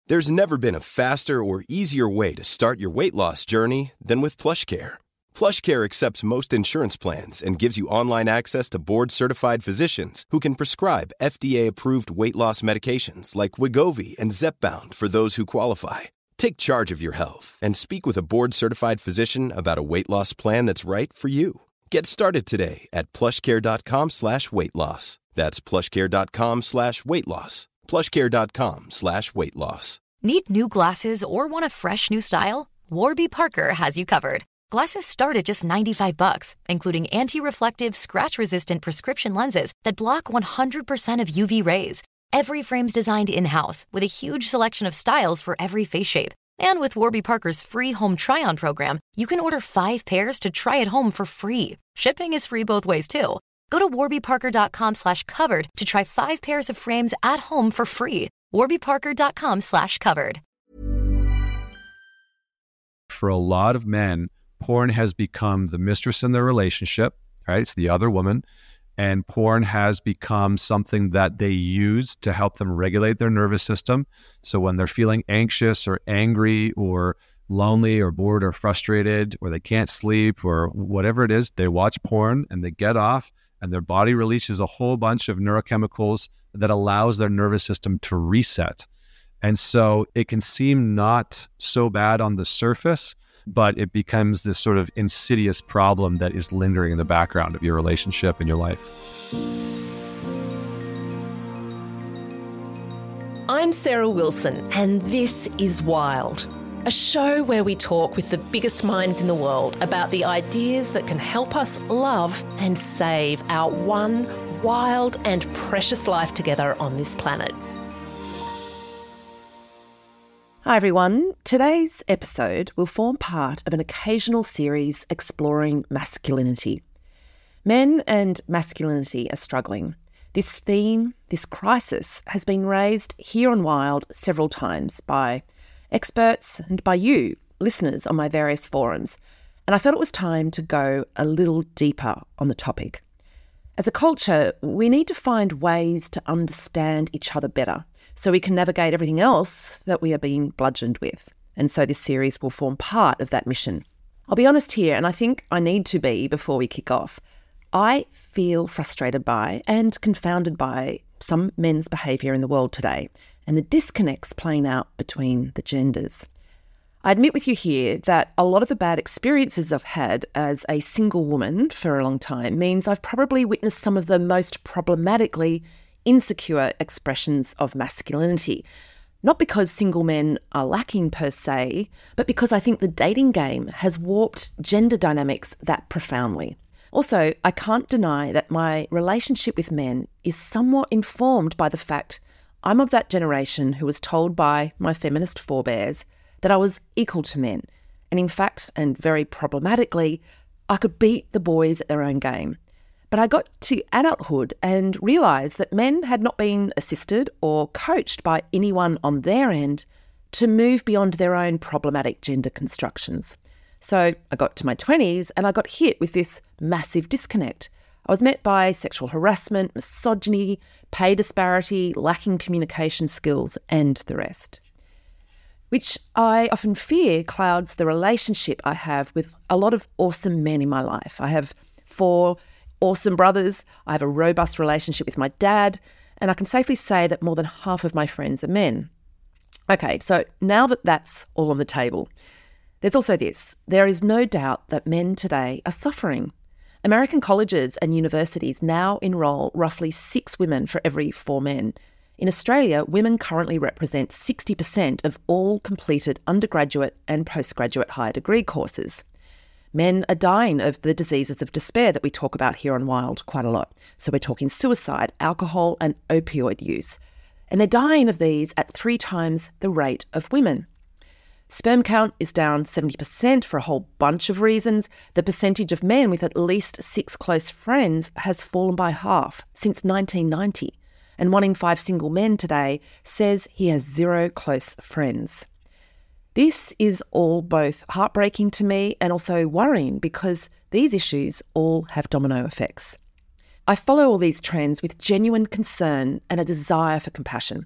There's never been a faster or easier way to start your weight loss journey than with PlushCare. PlushCare accepts most insurance plans and gives you online access to board-certified physicians who can prescribe FDA-approved weight loss medications like Wegovy and Zepbound for those who qualify. Take charge of your health and speak with a board-certified physician about a weight loss plan that's right for you. Get started today at plushcare.com/weight-loss. That's plushcare.com/weight-loss. plushcare.com/weight-loss. Need new glasses or want a fresh new style? Warby Parker has you covered. Glasses start at just $95, including anti-reflective, scratch-resistant prescription lenses that block 100% of UV rays. Every frame's designed in-house with a huge selection of styles for every face shape. And with Warby Parker's free home try-on program, you can order 5 pairs to try at home for free. Shipping is free both ways, too. Go to warbyparker.com/covered to try 5 pairs of frames at home for free. warbyparker.com/covered. For a lot of men, porn has become the mistress in their relationship, right? It's the other woman. And porn has become something that they use to help them regulate their nervous system. So when they're feeling anxious or angry or lonely or bored or frustrated, or they can't sleep or whatever it is, they watch porn and they get off, and their body releases a whole bunch of neurochemicals that allows their nervous system to reset. And so it can seem not so bad on the surface, but it becomes this sort of insidious problem that is lingering in the background of your relationship and your life. I'm Sarah Wilson, and this is Wild, a show where we talk with the biggest minds in the world about the ideas that can help us love and save our one wild and precious life together on this planet. Hi everyone. Today's episode will form part of an occasional series exploring masculinity. Men and masculinity are struggling. This theme, this crisis, has been raised here on Wild several times by experts and by you, listeners, on my various forums, and I felt it was time to go a little deeper on the topic. As a culture, we need to find ways to understand each other better so we can navigate everything else that we are being bludgeoned with. And so this series will form part of that mission. I'll be honest here, and I think I need to be before we kick off. I feel frustrated by and confounded by some men's behaviour in the world today and the disconnects playing out between the genders. I admit with you here that a lot of the bad experiences I've had as a single woman for a long time means I've probably witnessed some of the most problematically insecure expressions of masculinity. Not because single men are lacking per se, but because I think the dating game has warped gender dynamics that profoundly. Also, I can't deny that my relationship with men is somewhat informed by the fact I'm of that generation who was told by my feminist forebears that I was equal to men. And in fact, and very problematically, I could beat the boys at their own game. But I got to adulthood and realised that men had not been assisted or coached by anyone on their end to move beyond their own problematic gender constructions. So I got to my 20s and I got hit with this massive disconnect. I was met by sexual harassment, misogyny, pay disparity, lacking communication skills, and the rest, which I often fear clouds the relationship I have with a lot of awesome men in my life. I have 4 awesome brothers, I have a robust relationship with my dad, and I can safely say that more than half of my friends are men. Okay, so now that that's all on the table, there's also this. There is no doubt that men today are suffering. American colleges and universities now enrol roughly 6 women for every 4 men. In Australia, women currently represent 60% of all completed undergraduate and postgraduate higher degree courses. Men are dying of the diseases of despair that we talk about here on Wild quite a lot. So we're talking suicide, alcohol and opioid use. And they're dying of these at 3 times the rate of women. Sperm count is down 70% for a whole bunch of reasons. The percentage of men with at least 6 close friends has fallen by half since 1990. And 1 in 5 single men today says he has 0 close friends. This is all both heartbreaking to me and also worrying because these issues all have domino effects. I follow all these trends with genuine concern and a desire for compassion.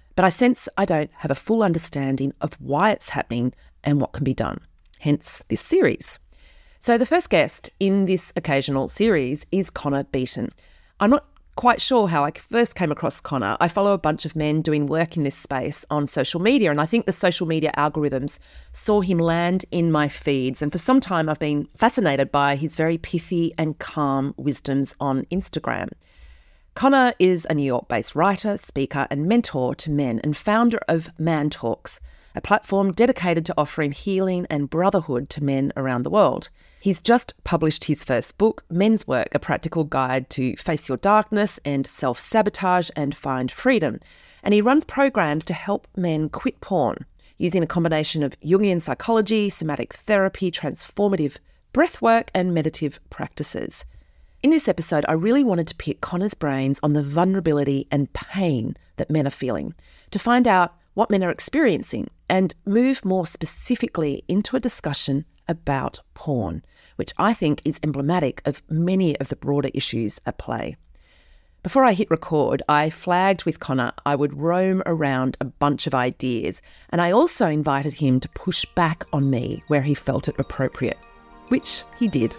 but I sense I don't have a full understanding of why it's happening and what can be done. Hence this series. So the first guest in this occasional series is Connor Beaton. I'm not quite sure how I first came across Connor. I follow a bunch of men doing work in this space on social media, and I think the social media algorithms saw him land in my feeds. And for some time, I've been fascinated by his very pithy and calm wisdoms on Instagram. Connor is a New York-based writer, speaker, and mentor to men, and founder of Man Talks, a platform dedicated to offering healing and brotherhood to men around the world. He's just published his first book, Men's Work, a practical guide to face your darkness and self-sabotage and find freedom. And he runs programs to help men quit porn, using a combination of Jungian psychology, somatic therapy, transformative breathwork, and meditative practices. In this episode, I really wanted to pick Connor's brains on the vulnerability and pain that men are feeling, to find out what men are experiencing, and move more specifically into a discussion about porn, which I think is emblematic of many of the broader issues at play. Before I hit record, I flagged with Connor I would roam around a bunch of ideas, and I also invited him to push back on me where he felt it appropriate, which he did.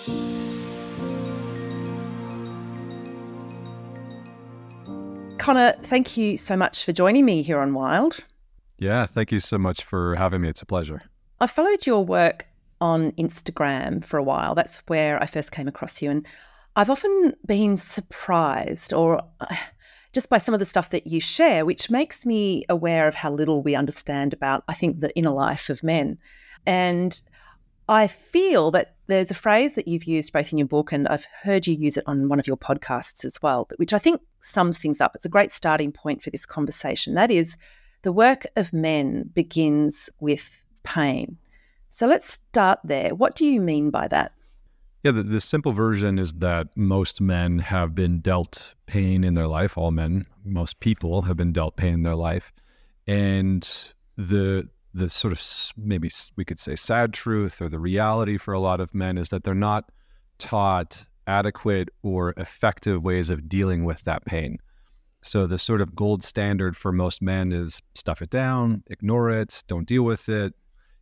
Connor, thank you so much for joining me here on Wild. Yeah, thank you so much for having me. It's a pleasure. I followed your work on Instagram for a while. That's where I first came across you. And I've often been surprised or just by some of the stuff that you share, which makes me aware of how little we understand about, I think, the inner life of men. And I feel that there's a phrase that you've used both in your book and I've heard you use it on one of your podcasts as well, which I think sums things up. It's a great starting point for this conversation. That is, the work of men begins with pain. So let's start there. What do you mean by that? Yeah, the simple version is that most men have been dealt pain in their life. All men, most people have been dealt pain in their life. And the sort of, maybe we could say, sad truth or the reality for a lot of men is that they're not taught adequate or effective ways of dealing with that pain. So the sort of gold standard for most men is stuff it down, ignore it, don't deal with it,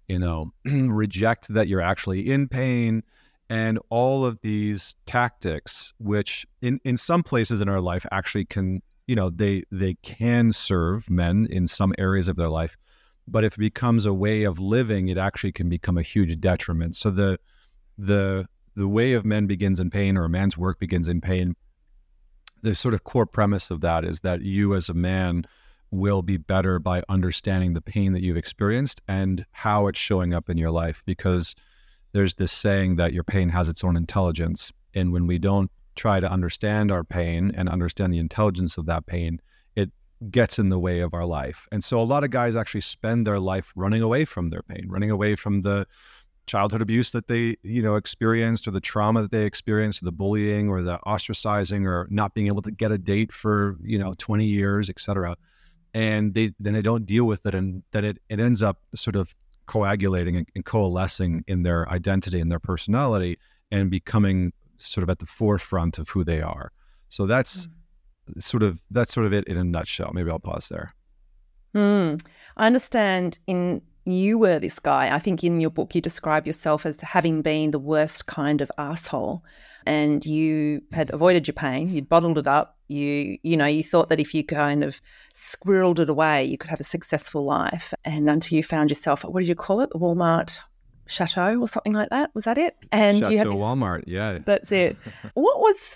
reject that you're actually in pain, and all of these tactics, which in some places in our life actually can, they can serve men in some areas of their life. But if it becomes a way of living, it actually can become a huge detriment. So the way of men begins in pain, or a man's work begins in pain. The sort of core premise of that is that you as a man will be better by understanding the pain that you've experienced and how it's showing up in your life. Because there's this saying that your pain has its own intelligence. And when we don't try to understand our pain and understand the intelligence of that pain, gets in the way of our life. And so a lot of guys actually spend their life running away from their pain, running away from the childhood abuse that they, experienced, or the trauma that they experienced, or the bullying, or the ostracizing, or not being able to get a date for, 20 years, et cetera. And then they don't deal with it. And then it ends up sort of coagulating and coalescing in their identity and their personality and becoming sort of at the forefront of who they are. So that's sort of it in a nutshell. Maybe I'll pause there. I understand you were this guy. I think in your book you describe yourself as having been the worst kind of asshole, and you had avoided your pain. You'd bottled it up. You thought that if you kind of squirreled it away, you could have a successful life. And until you found yourself, what did you call it? The Walmart Chateau or something like that? Was that it? And Chateau you had this, Walmart, yeah. That's it. What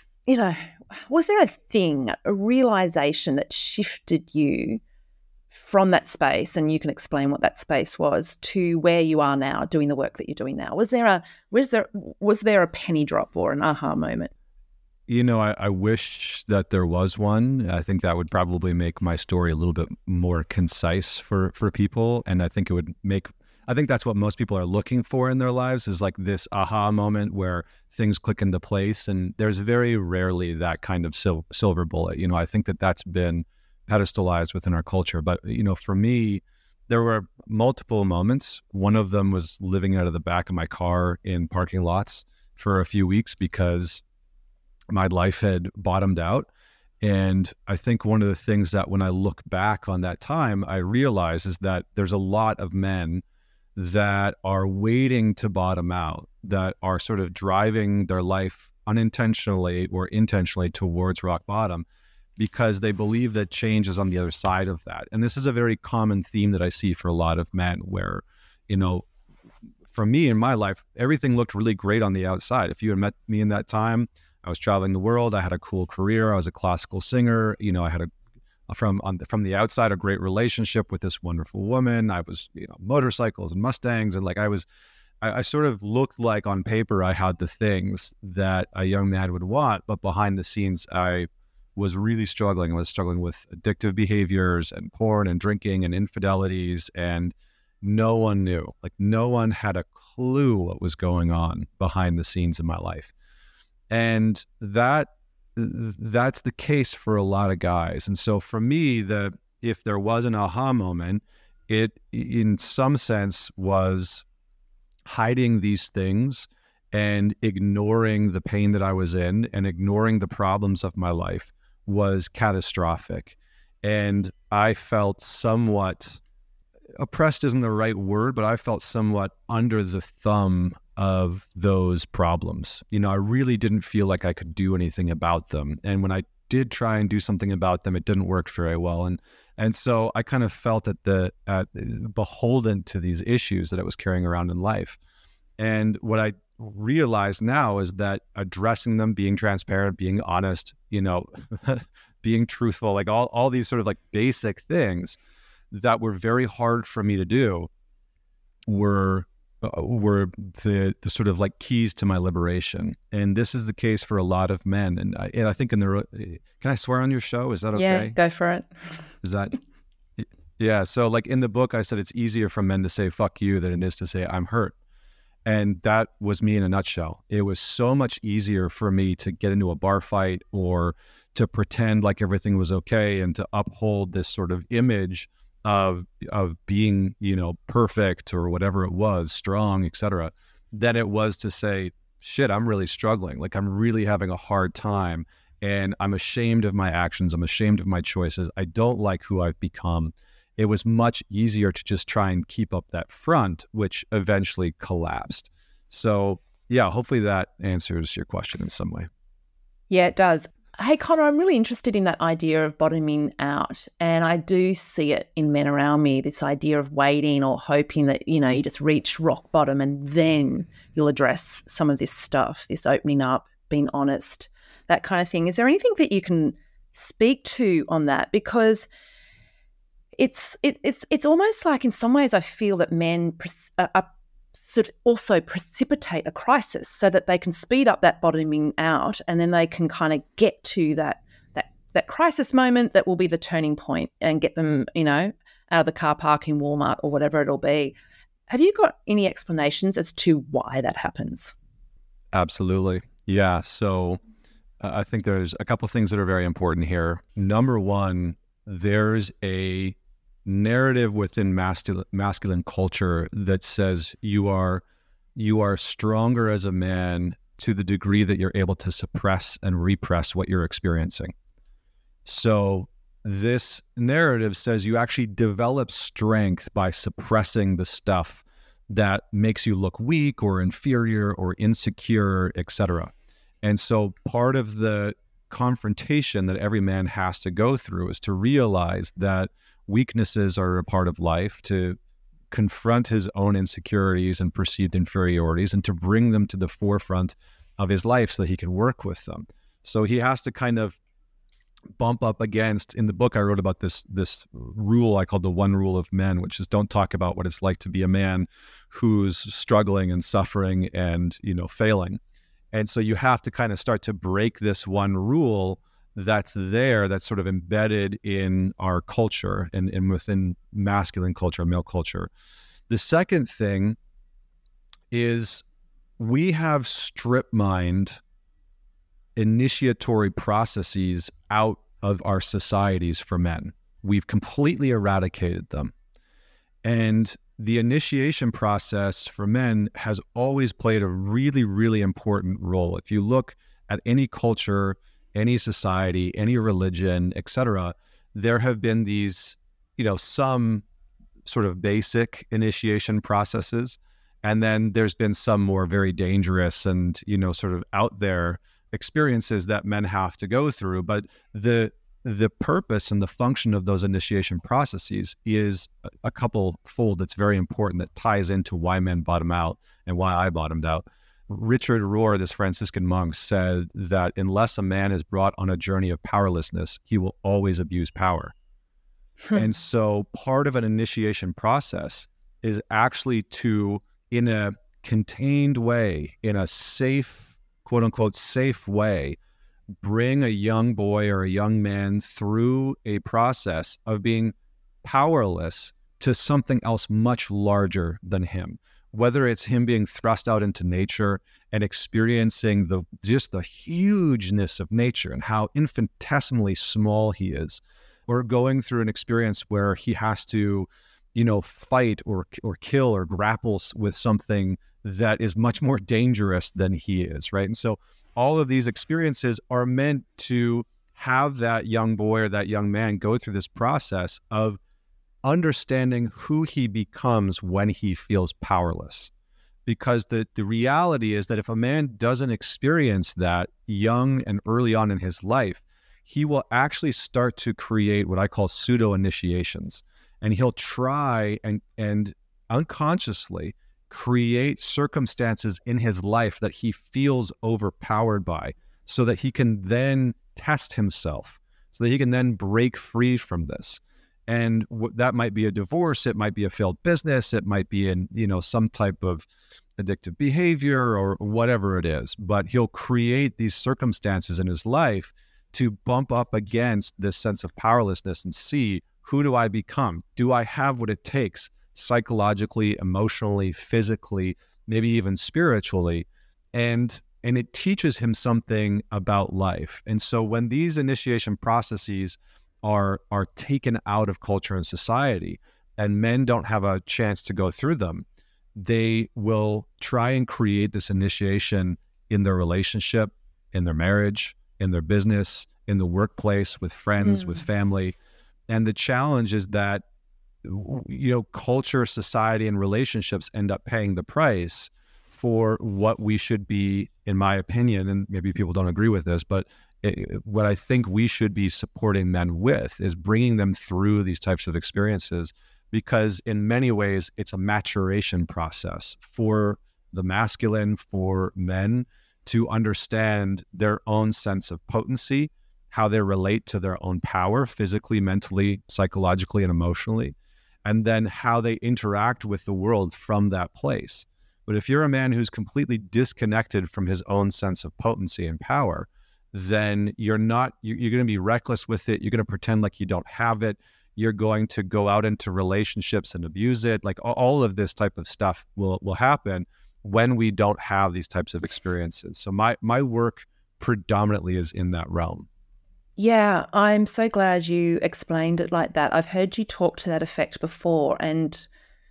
was there a realization that shifted you from that space, and you can explain what that space was, to where you are now doing the work that you're doing now? Was there a penny drop or an aha moment? I wish that there was one. I think that would probably make my story a little bit more concise for people. And I think that's what most people are looking for in their lives, is like this aha moment where things click into place. And there's very rarely that kind of silver bullet. I think that's been pedestalized within our culture. But, for me, there were multiple moments. One of them was living out of the back of my car in parking lots for a few weeks because my life had bottomed out. And I think one of the things that when I look back on that time, I realize is that there's a lot of men that are waiting to bottom out, that are sort of driving their life unintentionally or intentionally towards rock bottom because they believe that change is on the other side of that. And this is a very common theme that I see for a lot of men where, for me in my life, everything looked really great on the outside. If you had met me in that time, I was traveling the world. I had a cool career. I was a classical singer. I had from the outside, a great relationship with this wonderful woman. I was, motorcycles and Mustangs. And I sort of looked like on paper, I had the things that a young man would want, but behind the scenes, I was really struggling. I was struggling with addictive behaviors and porn and drinking and infidelities, and no one knew. No one had a clue what was going on behind the scenes in my life. And that's the case for a lot of guys. And so for me, if there was an aha moment, it in some sense was hiding these things and ignoring the pain that I was in and ignoring the problems of my life was catastrophic. And I felt somewhat oppressed isn't the right word, but I felt somewhat under the thumb of those problems. I really didn't feel like I could do anything about them. And when I did try and do something about them, it didn't work very well. And so I kind of felt beholden to these issues that I was carrying around in life. And what I realize now is that addressing them, being transparent, being honest, being truthful, all these sort of basic things that were very hard for me to do were the sort of keys to my liberation. And this is the case for a lot of men. And I think can I swear on your show? Is that okay? Yeah, go for it. Is that, yeah. So in the book, I said, it's easier for men to say, fuck you, than it is to say, I'm hurt. And that was me in a nutshell. It was so much easier for me to get into a bar fight or to pretend like everything was okay and to uphold this sort of image of being, perfect or whatever it was, strong, etc., than it was to say, shit, I'm really struggling. I'm really having a hard time and I'm ashamed of my actions. I'm ashamed of my choices. I don't like who I've become. It was much easier to just try and keep up that front, which eventually collapsed. So yeah, hopefully that answers your question in some way. Yeah, it does. Hey, Connor, I'm really interested in that idea of bottoming out. And I do see it in men around me, this idea of waiting or hoping that, you just reach rock bottom and then you'll address some of this stuff, this opening up, being honest, that kind of thing. Is there anything that you can speak to on that? Because it's almost like in some ways I feel that men sort of also precipitate a crisis so that they can speed up that bottoming out and then they can kind of get to that crisis moment that will be the turning point and get them, out of the car park in Walmart or whatever it'll be. Have you got any explanations as to why that happens? Absolutely. Yeah. So I think there's a couple of things that are very important here. Number one, there's a narrative within masculine culture that says you are stronger as a man to the degree that you're able to suppress and repress what you're experiencing. So this narrative says you actually develop strength by suppressing the stuff that makes you look weak or inferior or insecure, etc. And so part of the confrontation that every man has to go through is to realize that weaknesses are a part of life, to confront his own insecurities and perceived inferiorities and to bring them to the forefront of his life so that he can work with them. So he has to kind of bump up against, in the book I wrote about this rule I called the one rule of men, which is don't talk about what it's like to be a man who's struggling and suffering and, failing. And so you have to kind of start to break this one rule that's sort of embedded in our culture and within masculine culture, male culture. The second thing is we have strip mined initiatory processes out of our societies for men. We've completely eradicated them. And the initiation process for men has always played a really, really important role. If you look at any culture any society, any religion, etc., there have been these, some sort of basic initiation processes. And then there's been some more very dangerous and, sort of out there experiences that men have to go through. But the purpose and the function of those initiation processes is a couple fold that's very important, that ties into why men bottom out and why I bottomed out. Richard Rohr, this Franciscan monk, said that unless a man is brought on a journey of powerlessness, he will always abuse power. And so part of an initiation process is actually to, in a contained way, in a safe, quote unquote, safe way, bring a young boy or a young man through a process of being powerless to something else much larger than him. Whether it's him being thrust out into nature and experiencing just the hugeness of nature and how infinitesimally small he is, or going through an experience where he has to, fight or kill or grapple with something that is much more dangerous than he is, right? And so all of these experiences are meant to have that young boy or that young man go through this process of understanding who he becomes when he feels powerless. Because the reality is that if a man doesn't experience that young and early on in his life, he will actually start to create what I call pseudo-initiations. And he'll try and unconsciously create circumstances in his life that he feels overpowered by, so that he can then test himself, so that he can then break free from this. And that might be a divorce, it might be a failed business, it might be in, some type of addictive behavior or whatever it is. But he'll create these circumstances in his life to bump up against this sense of powerlessness and see, who do I become? Do I have what it takes psychologically, emotionally, physically, maybe even spiritually? And it teaches him something about life. And so when these initiation processes are taken out of culture and society, and men don't have a chance to go through them, they will try and create this initiation in their relationship, in their marriage, in their business, in the workplace, with friends, with family. And the challenge is that, culture, society, and relationships end up paying the price for what we should be, in my opinion, and maybe people don't agree with this, but what I think we should be supporting men with is bringing them through these types of experiences, because in many ways, it's a maturation process for the masculine, for men, to understand their own sense of potency, how they relate to their own power, physically, mentally, psychologically, and emotionally, and then how they interact with the world from that place. But if you're a man who's completely disconnected from his own sense of potency and power, then you're going to be reckless with it. You're going to pretend like you don't have it. You're going to go out into relationships and abuse it. Like all of this type of stuff will happen when we don't have these types of experiences. So my work predominantly is in that realm. Yeah, I'm so glad you explained it like that. I've heard you talk to that effect before, and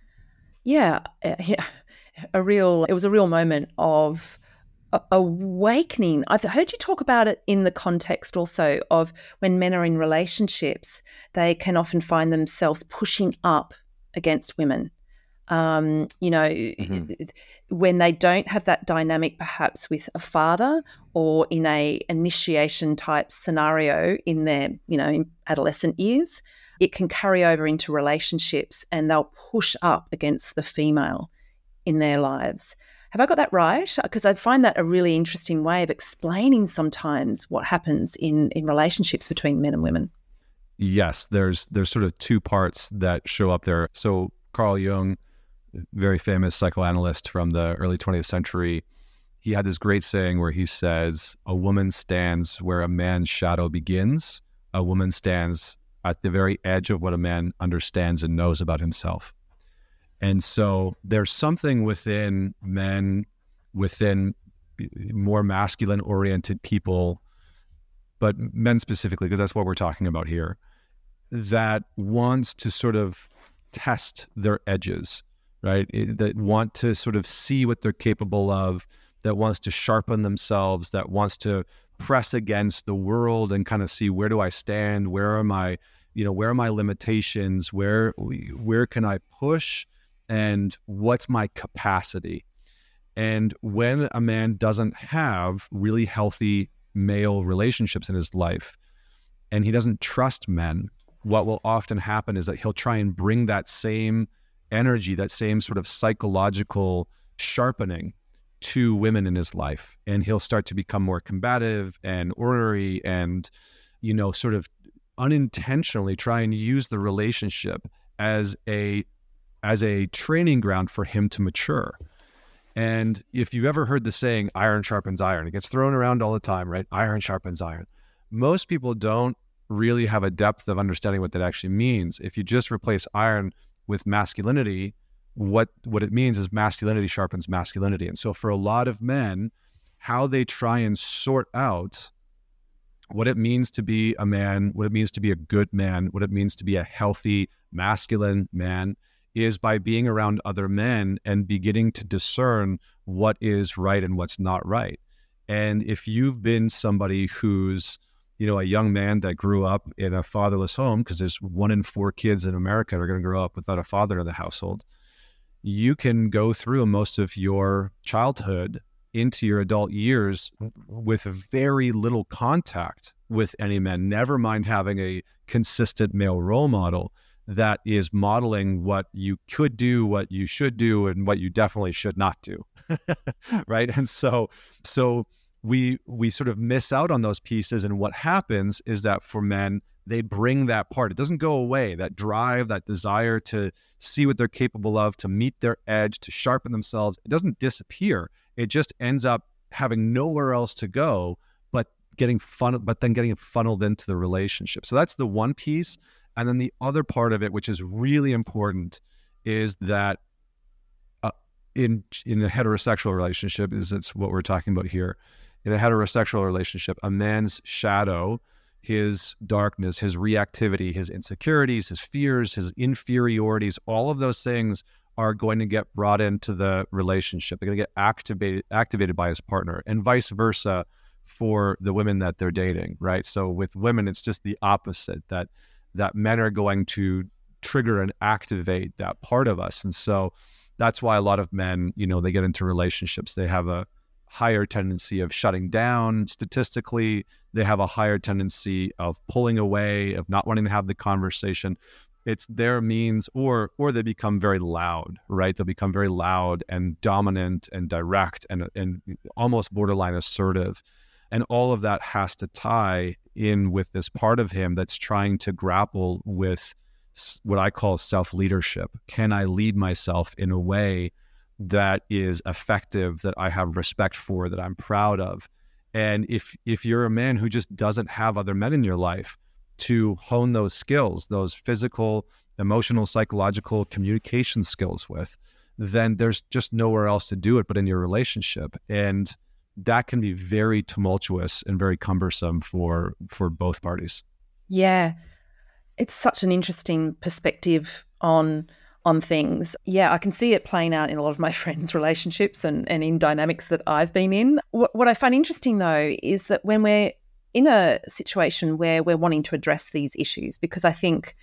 it was a real moment of awakening. I've heard you talk about it in the context also of when men are in relationships, they can often find themselves pushing up against women. When they don't have that dynamic perhaps with a father, or in a initiation type scenario in their, in adolescent years, it can carry over into relationships and they'll push up against the female in their lives. Have I got that right? Because I find that a really interesting way of explaining sometimes what happens in relationships between men and women. Yes, there's sort of two parts that show up there. So Carl Jung, very famous psychoanalyst from the early 20th century, he had this great saying where he says, a woman stands where a man's shadow begins. A woman stands at the very edge of what a man understands and knows about himself. And so there's something within men, within more masculine-oriented people, but men specifically, because that's what we're talking about here, that wants to sort of test their edges, right? That want to sort of see what they're capable of, that wants to sharpen themselves, that wants to press against the world and kind of see, where do I stand? Where are my, where are my limitations? Where can I push? And what's my capacity? And when a man doesn't have really healthy male relationships in his life, and he doesn't trust men, what will often happen is that he'll try and bring that same energy, that same sort of psychological sharpening to women in his life. And he'll start to become more combative and ornery and, sort of unintentionally try and use the relationship as a training ground for him to mature. And if you've ever heard the saying, iron sharpens iron, it gets thrown around all the time, right? Iron sharpens iron. Most people don't really have a depth of understanding what that actually means. If you just replace iron with masculinity, what it means is masculinity sharpens masculinity. And so for a lot of men, how they try and sort out what it means to be a man, what it means to be a good man, what it means to be a healthy, masculine man, is by being around other men and beginning to discern what is right and what's not right. And if you've been somebody who's, a young man that grew up in a fatherless home, because there's 1 in 4 kids in America are going to grow up without a father in the household, you can go through most of your childhood into your adult years with very little contact with any men, never mind having a consistent male role model that is modeling what you could do, what you should do, and what you definitely should not do. Right? And so we sort of miss out on those pieces. And what happens is that for men, they bring that part. It doesn't go away. That drive, that desire to see what they're capable of, to meet their edge, to sharpen themselves, it doesn't disappear. It just ends up having nowhere else to go but getting funneled into the relationship. So that's the one piece. And then the other part of it, which is really important, is that in a heterosexual relationship, it's what we're talking about here. In a heterosexual relationship, a man's shadow, his darkness, his reactivity, his insecurities, his fears, his inferiorities, all of those things are going to get brought into the relationship. They're going to get activated by his partner, and vice versa for the women that they're dating, right? So with women, it's just the opposite, that men are going to trigger and activate that part of us. And so that's why a lot of men, they get into relationships. They have a higher tendency of shutting down statistically. They have a higher tendency of pulling away, of not wanting to have the conversation. It's their means, or they become very loud, right? They'll become very loud and dominant and direct and almost borderline assertive. And all of that has to tie in with this part of him that's trying to grapple with what I call self-leadership. Can I lead myself in a way that is effective, that I have respect for, that I'm proud of? And if you're a man who just doesn't have other men in your life to hone those skills, those physical, emotional, psychological communication skills with, then there's just nowhere else to do it but in your relationship. And that can be very tumultuous and very cumbersome for both parties. Yeah. It's such an interesting perspective on things. Yeah, I can see it playing out in a lot of my friends' relationships and in dynamics that I've been in. What I find interesting, though, is that when we're in a situation where we're wanting to address these issues, because I think,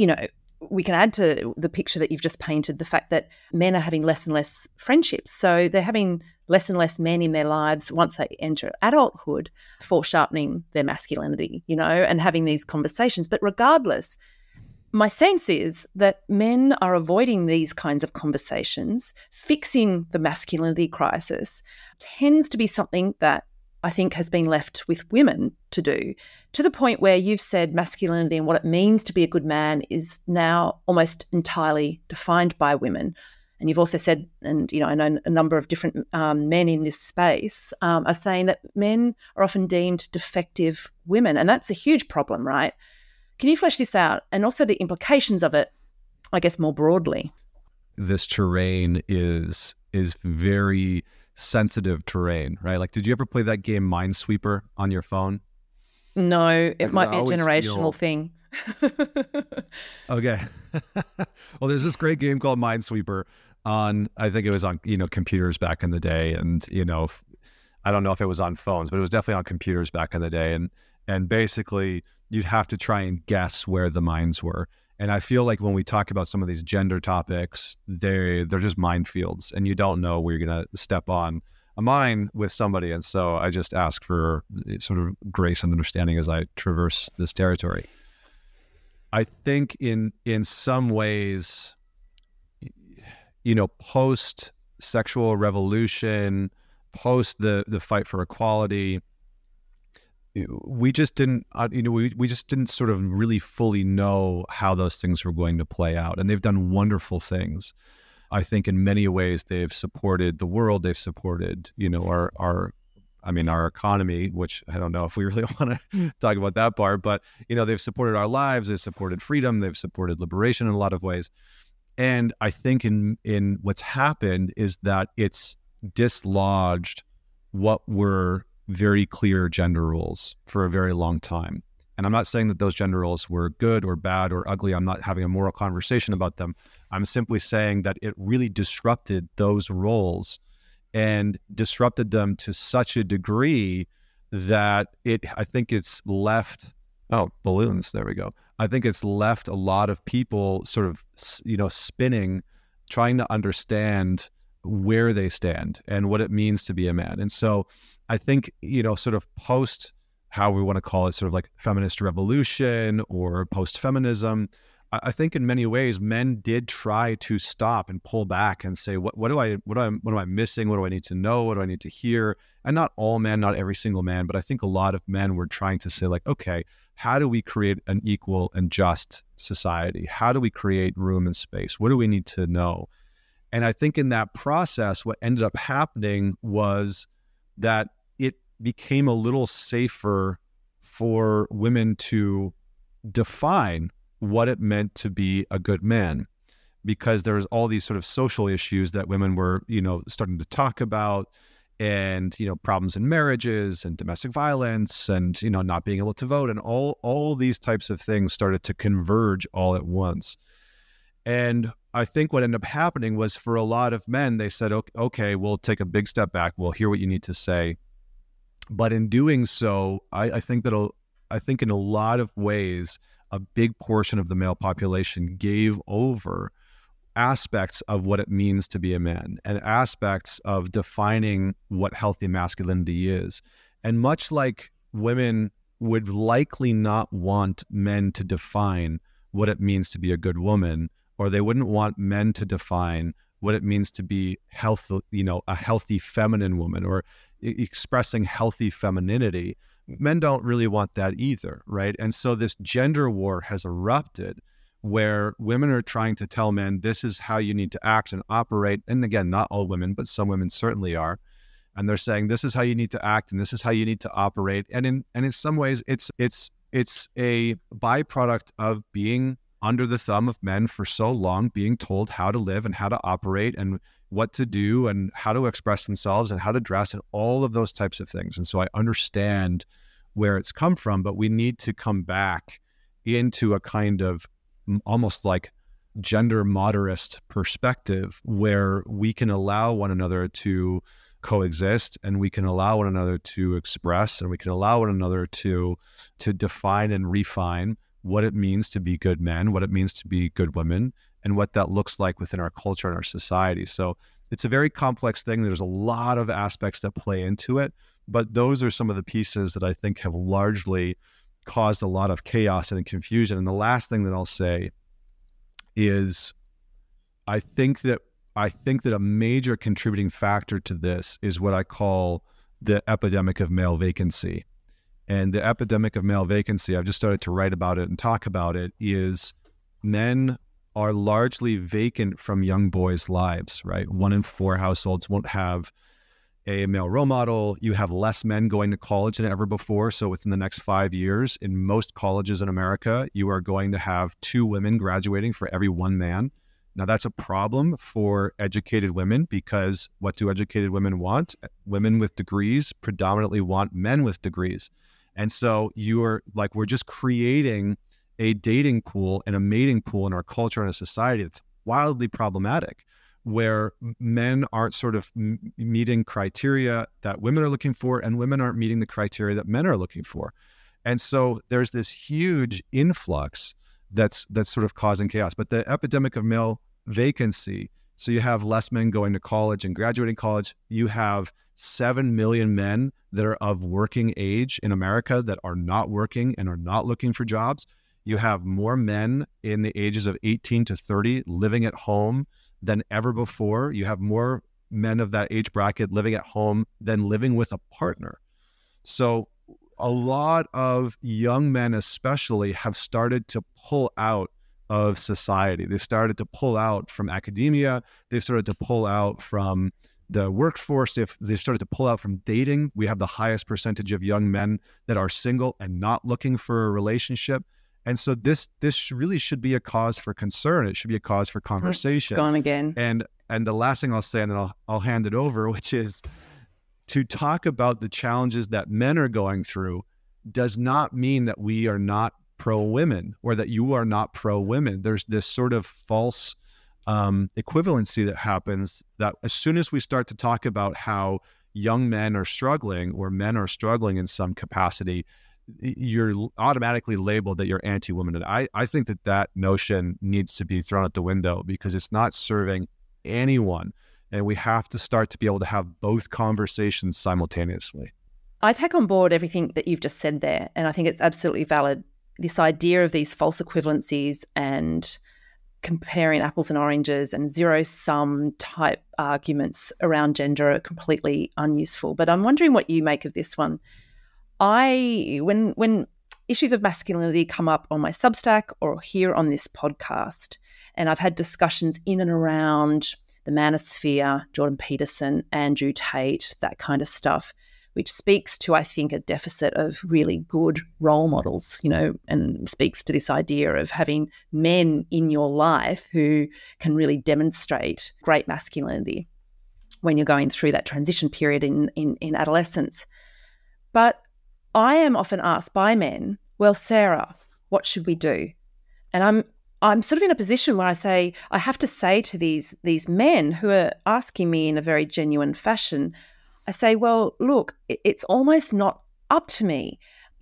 we can add to the picture that you've just painted the fact that men are having less and less friendships. So they're having less and less men in their lives once they enter adulthood for sharpening their masculinity, and having these conversations. But regardless, my sense is that men are avoiding these kinds of conversations. Fixing the masculinity crisis tends to be something that I think has been left with women to do, to the point where you've said masculinity and what it means to be a good man is now almost entirely defined by women. And you've also said, and I know a number of different men in this space are saying that men are often deemed defective women, and that's a huge problem, right? Can you flesh this out, and also the implications of it, I guess, more broadly? This terrain is very sensitive terrain, right? Like, did you ever play that game Minesweeper on your phone? No, it might be a generational thing. Okay. Well, there's this great game called Minesweeper I think it was on, computers back in the day. And, I don't know if it was on phones, but it was definitely on computers back in the day. And basically you'd have to try and guess where the mines were. And I feel like when we talk about some of these gender topics, they're just minefields, and you don't know where you're going to step on a mine with somebody. And so I just ask for sort of grace and understanding as I traverse this territory. I think in some ways, post sexual revolution, post the fight for equality, we just didn't, we just didn't sort of really fully know how those things were going to play out. And they've done wonderful things. I think in many ways they've supported the world. They've supported, our economy, which I don't know if we really want to talk about that part, but, they've supported our lives. They've supported freedom. They've supported liberation in a lot of ways. And I think in what's happened is that it's dislodged what were very clear gender roles for a very long time. And I'm not saying that those gender roles were good or bad or ugly. I'm not having a moral conversation about them. I'm simply saying that it really disrupted those roles and disrupted them to such a degree that I think it's left, balloons, there we go. I think it's left a lot of people sort of, spinning, trying to understand where they stand and what it means to be a man. And so I think, sort of post, how we want to call it, sort of like feminist revolution or post-feminism, I think in many ways men did try to stop and pull back and say, what am I missing? What do I need to know? What do I need to hear? And not all men, not every single man, but I think a lot of men were trying to say like, okay, how do we create an equal and just society? How do we create room and space? What do we need to know? And I think in that process, what ended up happening was that it became a little safer for women to define what it meant to be a good man, because there was all these sort of social issues that women were, starting to talk about, and, problems in marriages and domestic violence and, not being able to vote, and all these types of things started to converge all at once. And I think what ended up happening was for a lot of men, they said, okay, we'll take a big step back. We'll hear what you need to say. But in doing so, I think in a lot of ways, a big portion of the male population gave over aspects of what it means to be a man and aspects of defining what healthy masculinity is. And much like women would likely not want men to define what it means to be a good woman, or they wouldn't want men to define what it means to be healthy, a healthy feminine woman, or expressing healthy femininity. Men don't really want that either, right? And so this gender war has erupted where women are trying to tell men, this is how you need to act and operate. And again, not all women, but some women certainly are. And they're saying, this is how you need to act and this is how you need to operate. And in some ways, it's a byproduct of being under the thumb of men for so long, being told how to live and how to operate and what to do and how to express themselves and how to dress and all of those types of things. And so I understand where it's come from, but we need to come back into a kind of almost like gender moderist perspective where we can allow one another to coexist and we can allow one another to express and we can allow one another to define and refine what it means to be good men, what it means to be good women, and what that looks like within our culture and our society. So it's a very complex thing. There's a lot of aspects that play into it, but those are some of the pieces that I think have largely caused a lot of chaos and confusion. And the last thing that I'll say is I think that a major contributing factor to this is what I call the epidemic of male vacancy. And the epidemic of male vacancy, I've just started to write about it and talk about it, is men are largely vacant from young boys' lives, right? 1 in 4 households won't have a male role model. You have less men going to college than ever before. So within the next 5 years, in most colleges in America, you are going to have 2 women graduating for every 1 man. Now that's a problem for educated women because what do educated women want? Women with degrees predominantly want men with degrees. And so we're just creating a dating pool and a mating pool in our culture and a society that's wildly problematic, where men aren't sort of meeting criteria that women are looking for, and women aren't meeting the criteria that men are looking for. And so there's this huge influx that's sort of causing chaos. But the epidemic of male vacancy, so you have less men going to college and graduating college. You have 7 million men that are of working age in America that are not working and are not looking for jobs. You have more men in the ages of 18 to 30 living at home than ever before. You have more men of that age bracket living at home than living with a partner. So a lot of young men especially have started to pull out of society. They've started to pull out from academia. They've started to pull out from the workforce. They've started to pull out from dating. We have the highest percentage of young men that are single and not looking for a relationship. And so this really should be a cause for concern. It should be a cause for conversation. It's gone again. And the last thing I'll say, and then I'll hand it over, which is to talk about the challenges that men are going through does not mean that we are not pro-women or that you are not pro-women. There's this sort of false equivalency that happens, that as soon as we start to talk about how young men are struggling or men are struggling in some capacity, you're automatically labeled that you're anti-woman. And I think that notion needs to be thrown out the window because it's not serving anyone. And we have to start to be able to have both conversations simultaneously. I take on board everything that you've just said there, and I think it's absolutely valid. This idea of these false equivalencies and comparing apples and oranges and zero-sum type arguments around gender are completely unuseful. But I'm wondering what you make of this one. When issues of masculinity come up on my Substack or here on this podcast, and I've had discussions in and around the manosphere, Jordan Peterson, Andrew Tate, that kind of stuff, which speaks to, I think, a deficit of really good role models, and speaks to this idea of having men in your life who can really demonstrate great masculinity when you're going through that transition period in adolescence. But I am often asked by men, well, Sarah, what should we do? And I'm sort of in a position where I have to say to these men who are asking me in a very genuine fashion, I say, well, look, it's almost not up to me.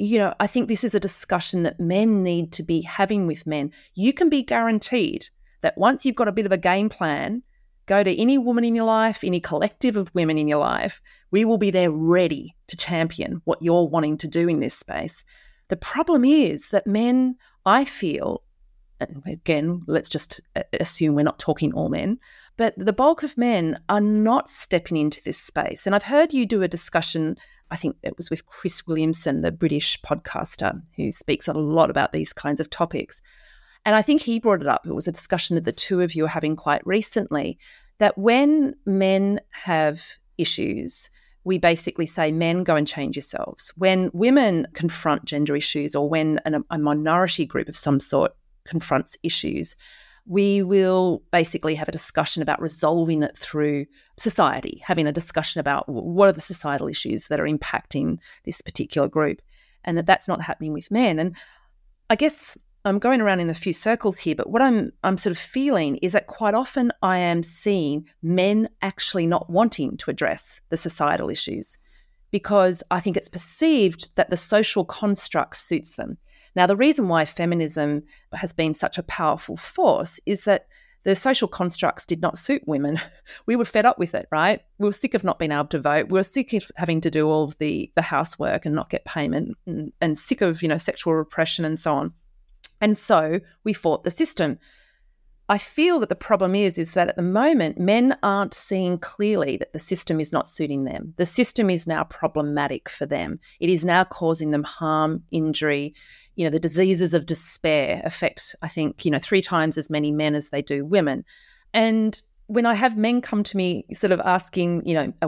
I think this is a discussion that men need to be having with men. You can be guaranteed that once you've got a bit of a game plan, go to any woman in your life, any collective of women in your life, we will be there ready to champion what you're wanting to do in this space. The problem is that men, I feel, and again, let's just assume we're not talking all men, but the bulk of men are not stepping into this space. And I've heard you do a discussion, I think it was with Chris Williamson, the British podcaster who speaks a lot about these kinds of topics. And I think he brought it up. It was a discussion that the two of you are having quite recently, that when men have issues, we basically say, men, go and change yourselves. When women confront gender issues, or when a minority group of some sort confronts issues, we will basically have a discussion about resolving it through society, having a discussion about what are the societal issues that are impacting this particular group, and that's not happening with men. And I guess I'm going around in a few circles here, but what I'm sort of feeling is that quite often I am seeing men actually not wanting to address the societal issues because I think it's perceived that the social construct suits them. Now, the reason why feminism has been such a powerful force is that the social constructs did not suit women. We were fed up with it, right? We were sick of not being able to vote. We were sick of having to do all of the housework and not get payment, and sick of, sexual repression and so on. And so we fought the system. I feel that the problem is that at the moment, men aren't seeing clearly that the system is not suiting them. The system is now problematic for them. It is now causing them harm, injury. The diseases of despair affect, I think, 3 times as many men as they do women. And when I have men come to me sort of asking,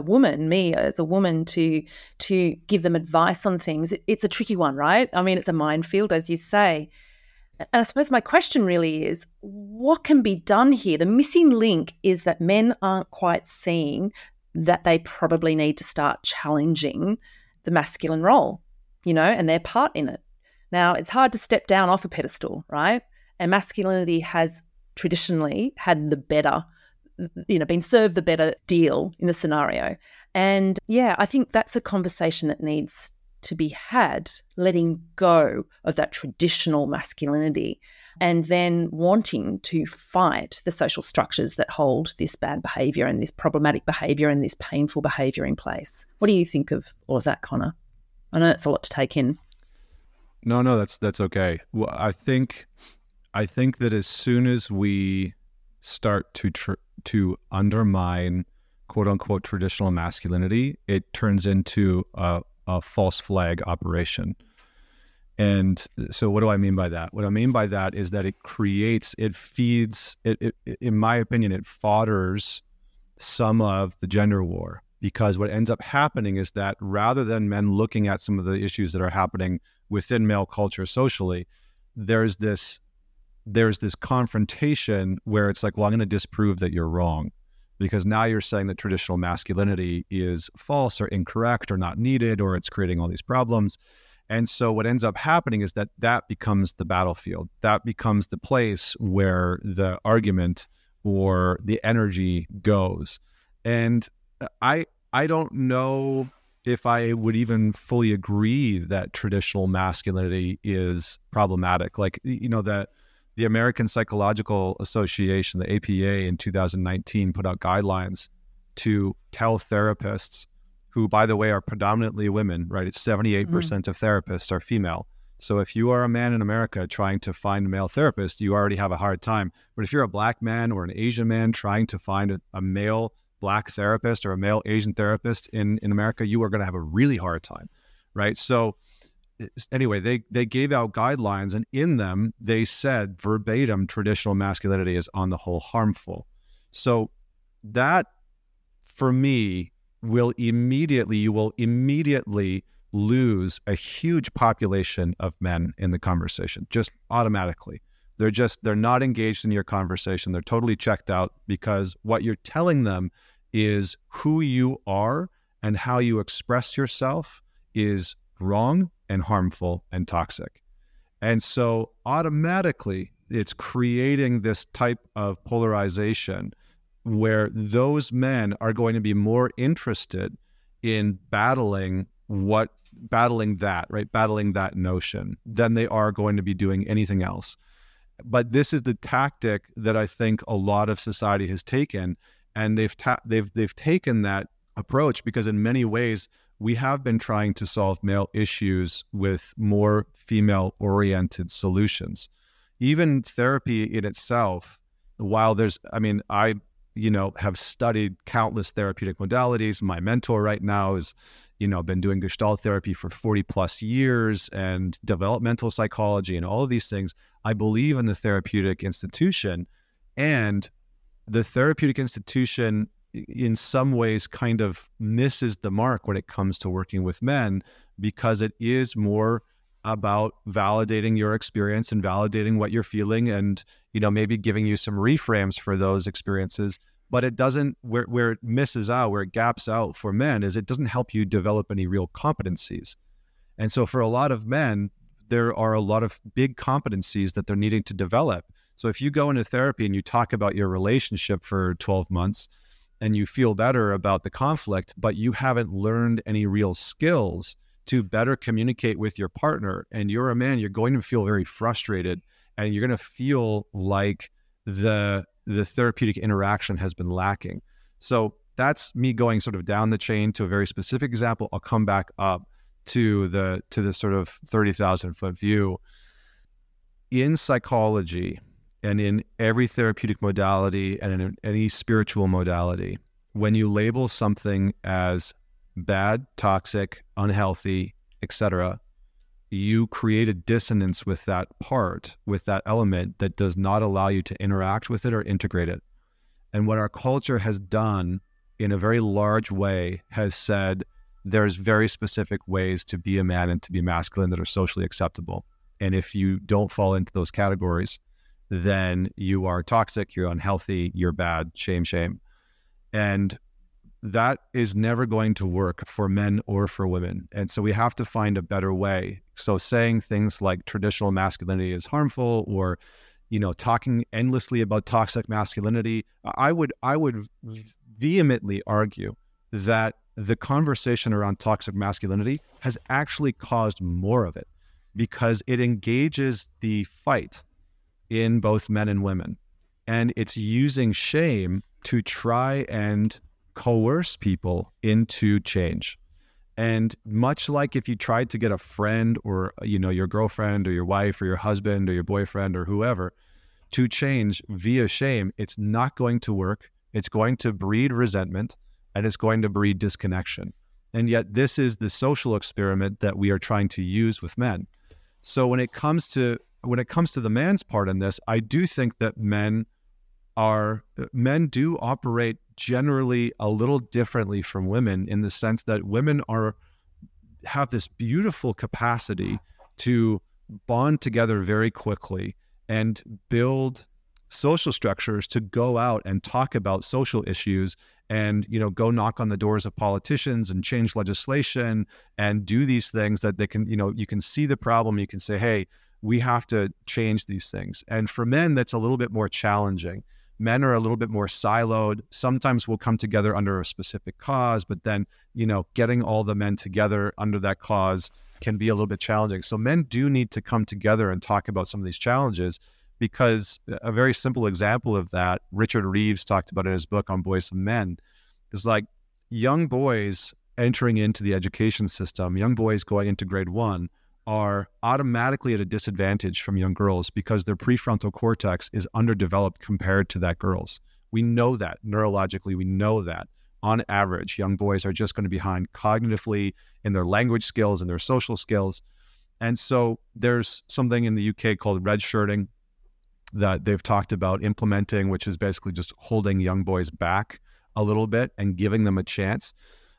me as a woman to give them advice on things, it's a tricky one, right? I mean, it's a minefield, as you say. And I suppose my question really is, what can be done here? The missing link is that men aren't quite seeing that they probably need to start challenging the masculine role, and their part in it. Now, it's hard to step down off a pedestal, right? And masculinity has traditionally had the better been served the better deal in the scenario. And yeah, I think that's a conversation that needs to be had, letting go of that traditional masculinity and then wanting to fight the social structures that hold this bad behaviour and this problematic behaviour and this painful behaviour in place. What do you think of all of that, Connor? I know it's a lot to take in. No, that's okay. Well, I think that as soon as we start to undermine quote unquote traditional masculinity, it turns into a false flag operation. And so what do I mean by that? What I mean by that is that it feeds, in my opinion, it fodders some of the gender war, because what ends up happening is that rather than men looking at some of the issues that are happening within male culture socially, there's this confrontation where it's like, well, I'm going to disprove that you're wrong, because now you're saying that traditional masculinity is false or incorrect or not needed, or it's creating all these problems. And so what ends up happening is that becomes the battlefield. That becomes the place where the argument or the energy goes. And I don't know if I would even fully agree that traditional masculinity is problematic. Like, that the American Psychological Association, the APA, in 2019 put out guidelines to tell therapists, who, by the way, are predominantly women, right? It's 78% of therapists are female. So if you are a man in America trying to find a male therapist, you already have a hard time. But if you're a Black man or an Asian man trying to find a male Black therapist or a male Asian therapist in America, you are going to have a really hard time, right? So anyway, they gave out guidelines, and in them, they said verbatim, traditional masculinity is on the whole harmful. So that, for me, you will immediately lose a huge population of men in the conversation, just automatically. They're not engaged in your conversation. They're totally checked out, because what you're telling them is who you are and how you express yourself is wrong and harmful and toxic. And so automatically it's creating this type of polarization where those men are going to be more interested in battling that notion than they are going to be doing anything else. But this is the tactic that I think a lot of society has taken, and they've taken that approach because in many ways we have been trying to solve male issues with more female-oriented solutions. Even therapy in itself, while I have studied countless therapeutic modalities. My mentor right now is, been doing Gestalt therapy for 40 plus years and developmental psychology and all of these things. I believe in the therapeutic institution, and the therapeutic institution in some ways kind of misses the mark when it comes to working with men, because it is more about validating your experience and validating what you're feeling and, maybe giving you some reframes for those experiences. But it doesn't, where it misses out, where it gaps out for men, is it doesn't help you develop any real competencies. And so for a lot of men, there are a lot of big competencies that they're needing to develop. So if you go into therapy and you talk about your relationship for 12 months and you feel better about the conflict, but you haven't learned any real skills to better communicate with your partner, and you're a man, you're going to feel very frustrated, and you're going to feel like the therapeutic interaction has been lacking. So that's me going sort of down the chain to a very specific example. I'll come back up to the sort of 30,000 foot view. In psychology and in every therapeutic modality and in any spiritual modality, when you label something as bad, toxic, unhealthy, etc., you create a dissonance with that part, with that element that does not allow you to interact with it or integrate it. And what our culture has done in a very large way has said there's very specific ways to be a man and to be masculine that are socially acceptable. And if you don't fall into those categories, then you are toxic, you're unhealthy, you're bad, shame. And that is never going to work for men or for women. And so we have to find a better way. So saying things like traditional masculinity is harmful, or, talking endlessly about toxic masculinity. I would vehemently argue that the conversation around toxic masculinity has actually caused more of it, because it engages the fight in both men and women. And it's using shame to try and coerce people into change. And much like if you tried to get a friend or, your girlfriend or your wife or your husband or your boyfriend or whoever to change via shame, it's not going to work. It's going to breed resentment and it's going to breed disconnection. And yet this is the social experiment that we are trying to use with men. So when it comes to the man's part in this, I do think that men do operate generally a little differently from women, in the sense that women have this beautiful capacity to bond together very quickly and build social structures to go out and talk about social issues and, go knock on the doors of politicians and change legislation and do these things that they can, you can see the problem. You can say, hey, we have to change these things. And for men, that's a little bit more challenging. Men are a little bit more siloed. Sometimes we'll come together under a specific cause, but then, getting all the men together under that cause can be a little bit challenging. So men do need to come together and talk about some of these challenges, because a very simple example of that, Richard Reeves talked about in his book on Boys and Men, is like young boys entering into the education system, young boys going into grade 1 are automatically at a disadvantage from young girls because their prefrontal cortex is underdeveloped compared to that girl's. We know that neurologically, we know that on average, young boys are just going to be behind cognitively in their language skills and their social skills. And so there's something in the UK called redshirting that they've talked about implementing, which is basically just holding young boys back a little bit and giving them a chance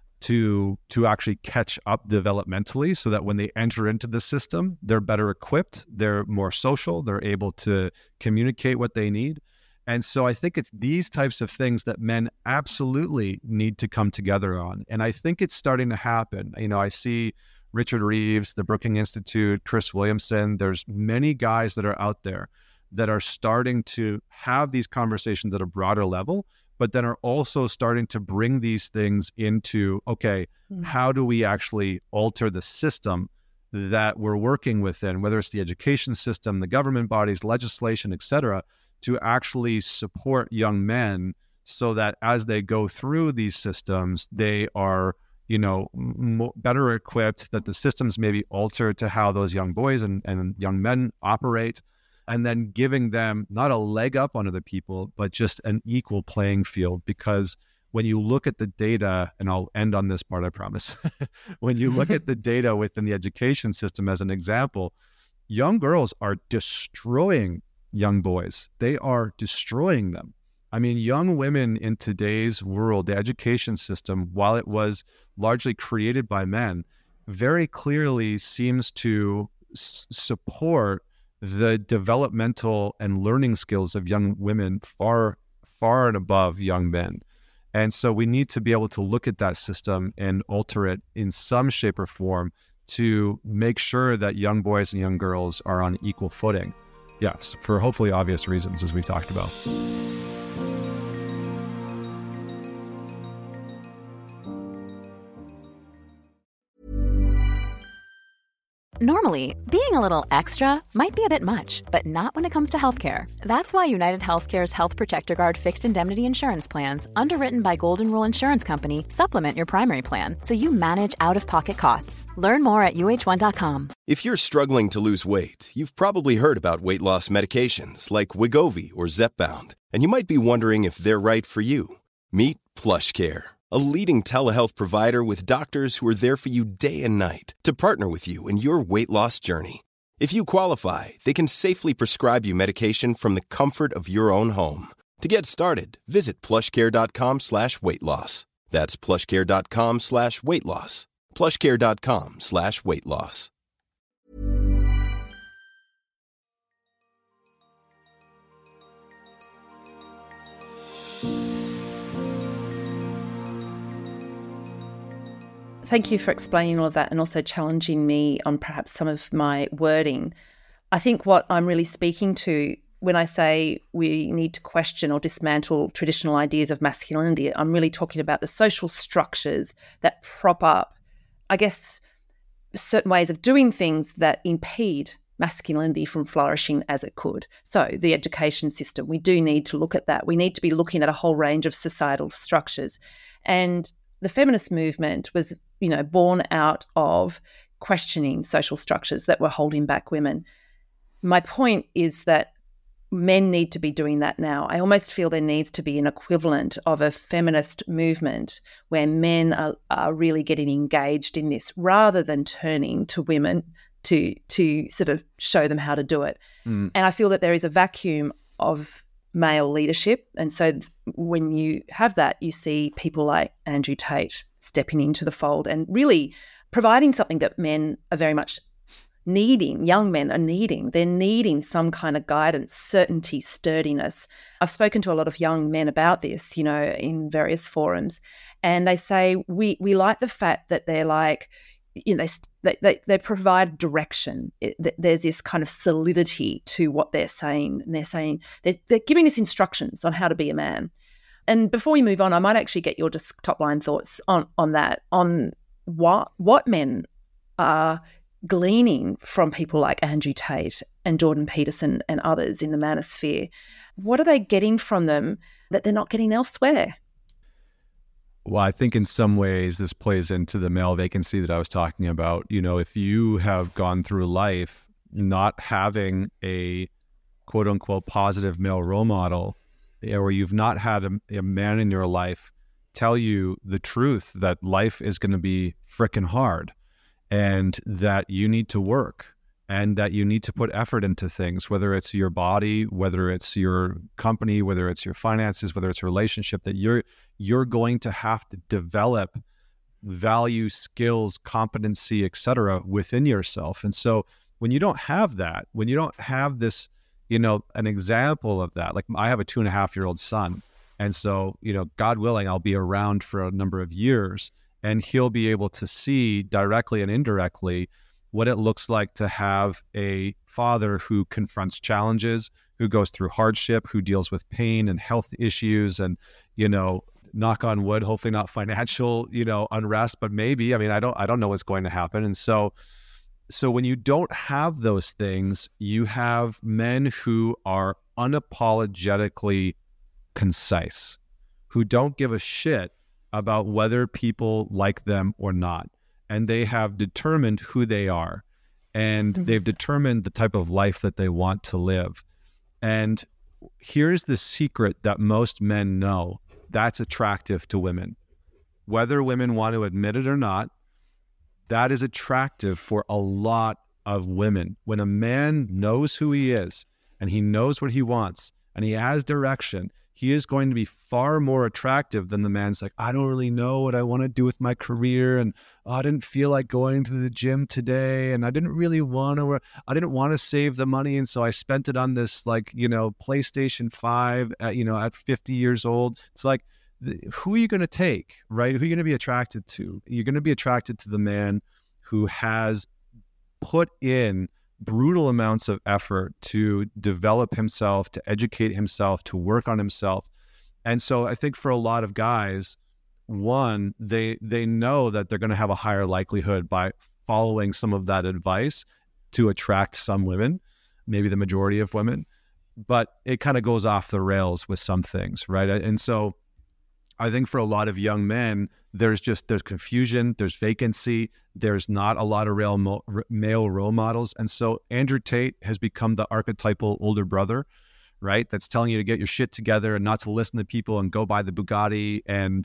to actually catch up developmentally, so that when they enter into the system, they're better equipped, they're more social, they're able to communicate what they need. And so I think it's these types of things that men absolutely need to come together on. And I think it's starting to happen. I see Richard Reeves, the Brookings Institute, Chris Williamson, there's many guys that are out there that are starting to have these conversations at a broader level, but then are also starting to bring these things into, okay, how do we actually alter the system that we're working within, whether it's the education system, the government bodies, legislation, et cetera, to actually support young men so that as they go through these systems, they are, better equipped, that the systems may be altered to how those young boys and young men operate, and then giving them not a leg up on other people, but just an equal playing field. Because when you look at the data, and I'll end on this part, I promise. When you look at the data within the education system as an example, young girls are destroying young boys. They are destroying them. I mean, young women in today's world, the education system, while it was largely created by men, very clearly seems to support the developmental and learning skills of young women far, far and above young men. And so we need to be able to look at that system and alter it in some shape or form to make sure that young boys and young girls are on equal footing. Yes, for hopefully obvious reasons, as we've talked about. Normally, being a little extra might be a bit much, but not when it comes to healthcare. That's why United Healthcare's Health Protector Guard fixed indemnity insurance plans, underwritten by Golden Rule Insurance Company, supplement your primary plan so you manage out-of-pocket costs. Learn more at UH1.com. If you're struggling to lose weight, you've probably heard about weight loss medications like Wegovy or Zepbound, and you might be wondering if they're right for you. Meet PlushCare, a leading telehealth provider with doctors who are there for you day and night to partner with you in your weight loss journey. If you qualify, they can safely prescribe you medication from the comfort of your own home. To get started, visit plushcare.com/weightloss. That's plushcare.com/weightloss. plushcare.com/weightloss. Thank you for explaining all of that and also challenging me on perhaps some of my wording. I think what I'm really speaking to when I say we need to question or dismantle traditional ideas of masculinity, I'm really talking about the social structures that prop up, I guess, certain ways of doing things that impede masculinity from flourishing as it could. So the education system, we do need to look at that. We need to be looking at a whole range of societal structures. And the feminist movement was, born out of questioning social structures that were holding back women. My point is that men need to be doing that now. I almost feel there needs to be an equivalent of a feminist movement where men are really getting engaged in this rather than turning to women to sort of show them how to do it. And I feel that there is a vacuum of male leadership. And so when you have that, you see people like Andrew Tate stepping into the fold and really providing something that men are very much needing, young men are needing. They're needing some kind of guidance, certainty, sturdiness. I've spoken to a lot of young men about this, in various forums, and they say we like the fact that they're like, they provide direction. There's this kind of solidity to what they're saying, and they're giving us instructions on how to be a man. And before we move on, I might actually get your just top line thoughts on that, on what men are gleaning from people like Andrew Tate and Jordan Peterson and others in the manosphere. What are they getting from them that they're not getting elsewhere? Well, I think in some ways this plays into the male vacancy that I was talking about. If you have gone through life not having a quote unquote positive male role model, or you've not had a man in your life tell you the truth that life is going to be frickin' hard, and that you need to work, and that you need to put effort into things, whether it's your body, whether it's your company, whether it's your finances, whether it's a relationship, that you're going to have to develop value, skills, competency, etc. within yourself. And so when you don't have that, when you don't have this, an example of that, like I have a 2.5-year-old son. And so, God willing, I'll be around for a number of years, and he'll be able to see directly and indirectly what it looks like to have a father who confronts challenges, who goes through hardship, who deals with pain and health issues, and, knock on wood, hopefully not financial, unrest, but maybe. I don't know what's going to happen. And so when you don't have those things, you have men who are unapologetically concise, who don't give a shit about whether people like them or not. And they have determined who they are, and they've determined the type of life that they want to live. And here's the secret that most men know that's attractive to women. Whether women want to admit it or not, that is attractive for a lot of women. When a man knows who he is, and he knows what he wants, and he has direction, he is going to be far more attractive than the man's like, I don't really know what I want to do with my career, and I didn't feel like going to the gym today, and I didn't want to save the money, and so I spent it on this PlayStation 5 at 50 years old. It's like, who are you going to take, right? Who are you going to be attracted to? You're going to be attracted to the man who has put in brutal amounts of effort to develop himself, to educate himself, to work on himself. And so I think for a lot of guys, one, they know that they're going to have a higher likelihood by following some of that advice to attract some women, maybe the majority of women, but it kind of goes off the rails with some things, right? And so I think for a lot of young men, there's confusion, there's vacancy, there's not a lot of male role models. And so Andrew Tate has become the archetypal older brother, right? That's telling you to get your shit together and not to listen to people and go buy the Bugatti and,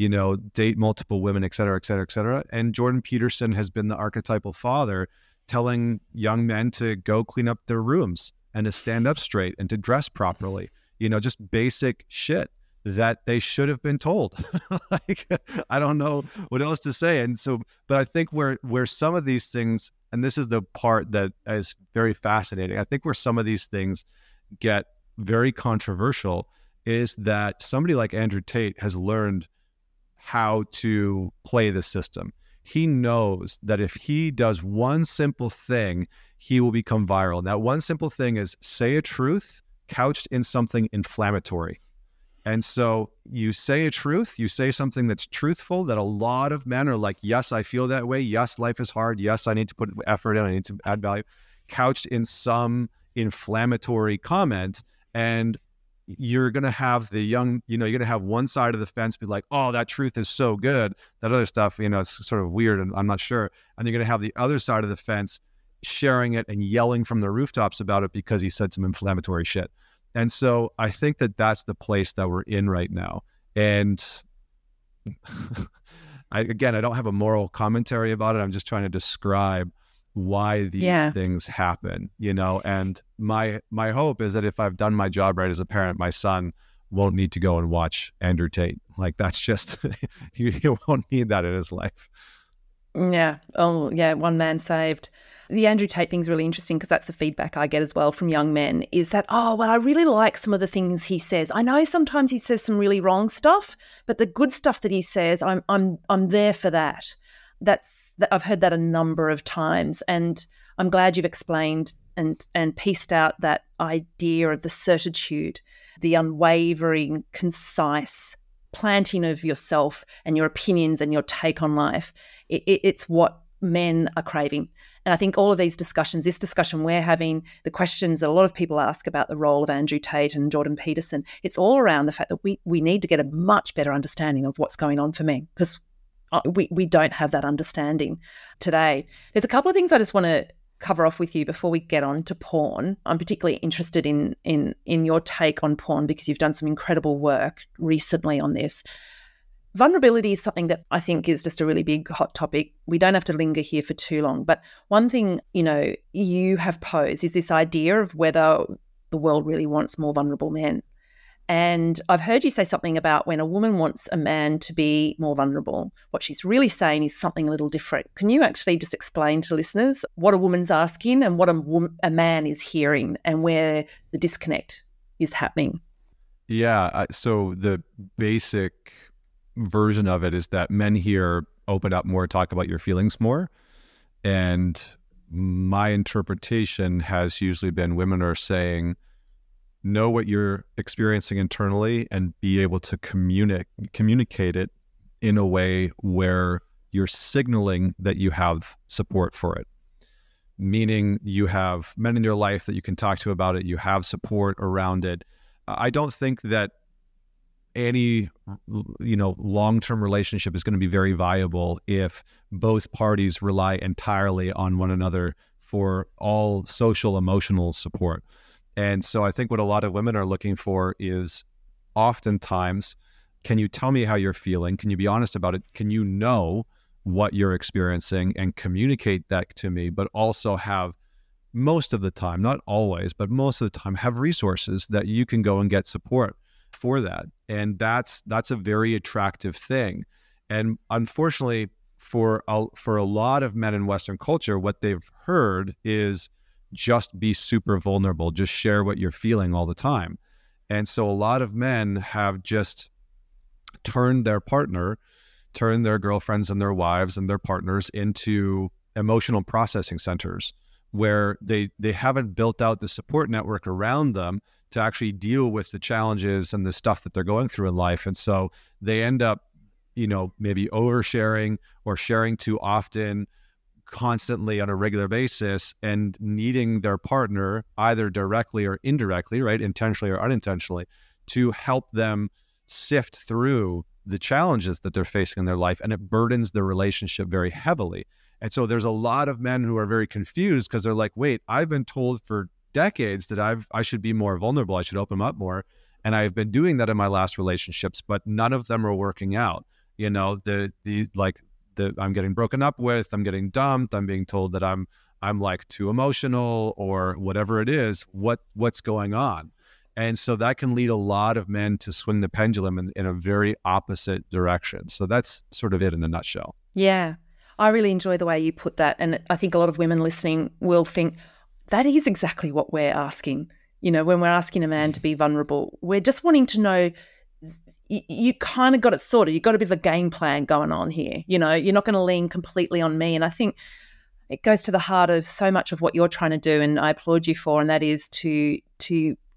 date multiple women, et cetera, et cetera, et cetera. And Jordan Peterson has been the archetypal father telling young men to go clean up their rooms and to stand up straight and to dress properly, just basic shit that they should have been told. I don't know what else to say. And so, but I think where some of these things, and this is the part that is very fascinating, I think where some of these things get very controversial is that somebody like Andrew Tate has learned how to play the system. He knows that if he does one simple thing, he will become viral. And that one simple thing is say a truth, couched in something inflammatory. And so you say a truth, you say something that's truthful, that a lot of men are like, yes, I feel that way. Yes, life is hard. Yes, I need to put effort in. I need to add value. Couched in some inflammatory comment. And you're going to have the young, you're going to have one side of the fence be like, oh, that truth is so good. That other stuff, it's sort of weird and I'm not sure. And you're going to have the other side of the fence sharing it and yelling from the rooftops about it because he said some inflammatory shit. And so I think that that's the place that we're in right now. And I don't have a moral commentary about it. I'm just trying to describe why these things happen, and my hope is that if I've done my job right as a parent, my son won't need to go and watch Andrew Tate. Like that's just, he won't need that in his life. Yeah. Oh, yeah. One man saved. The Andrew Tate thing's really interesting because that's the feedback I get as well from young men is that, oh, well, I really like some of the things he says. I know sometimes he says some really wrong stuff, but the good stuff that he says, I'm there for that. I've heard that a number of times, and I'm glad you've explained and pieced out that idea of the certitude, the unwavering, concise planting of yourself and your opinions and your take on life. It's what men are craving. And I think all of these discussions, this discussion we're having, the questions that a lot of people ask about the role of Andrew Tate and Jordan Peterson, it's all around the fact that we need to get a much better understanding of what's going on for men because we don't have that understanding today. There's a couple of things I just want to cover off with you before we get on to porn. I'm particularly interested in your take on porn because you've done some incredible work recently on this. Vulnerability is something that I think is just a really big hot topic. We don't have to linger here for too long. But one thing, you have posed is this idea of whether the world really wants more vulnerable men. And I've heard you say something about when a woman wants a man to be more vulnerable, what she's really saying is something a little different. Can you actually just explain to listeners what a woman's asking and what a man is hearing and where the disconnect is happening? Yeah. So the basic version of it is that men here open up more, talk about your feelings more. And my interpretation has usually been women are saying, know what you're experiencing internally and be able to communicate it in a way where you're signaling that you have support for it. Meaning you have men in your life that you can talk to about it, you have support around it. I don't think that any long-term relationship is going to be very viable if both parties rely entirely on one another for all social emotional support. And so I think what a lot of women are looking for is oftentimes, can you tell me how you're feeling? Can you be honest about it? Can you know what you're experiencing and communicate that to me, but also have most of the time, not always, but most of the time have resources that you can go and get support for that. And that's a very attractive thing. And unfortunately for a lot of men in Western culture, what they've heard is just be super vulnerable, just share what you're feeling all the time. And so a lot of men have just turned their girlfriends and their wives and their partners into emotional processing centers where they haven't built out the support network around them to actually deal with the challenges and the stuff that they're going through in life. And so they end up, maybe oversharing or sharing too often, constantly on a regular basis, and needing their partner either directly or indirectly, right, intentionally or unintentionally, to help them sift through the challenges that they're facing in their life. And it burdens the relationship very heavily. And so there's a lot of men who are very confused because they're like, wait, I've been told for decades that I should be more vulnerable, I should open up more. And I've been doing that in my last relationships, but none of them are working out. I'm getting broken up with, I'm getting dumped, I'm being told that I'm like too emotional or whatever it is, what's going on. And so that can lead a lot of men to swing the pendulum in a very opposite direction. So that's sort of it in a nutshell. Yeah, I really enjoy the way you put that. And I think a lot of women listening will think that is exactly what we're asking. When we're asking a man to be vulnerable, we're just wanting to know you kind of got it sorted. You've got a bit of a game plan going on here. You're not going to lean completely on me. And I think it goes to the heart of so much of what you're trying to do, and I applaud you for, and that is to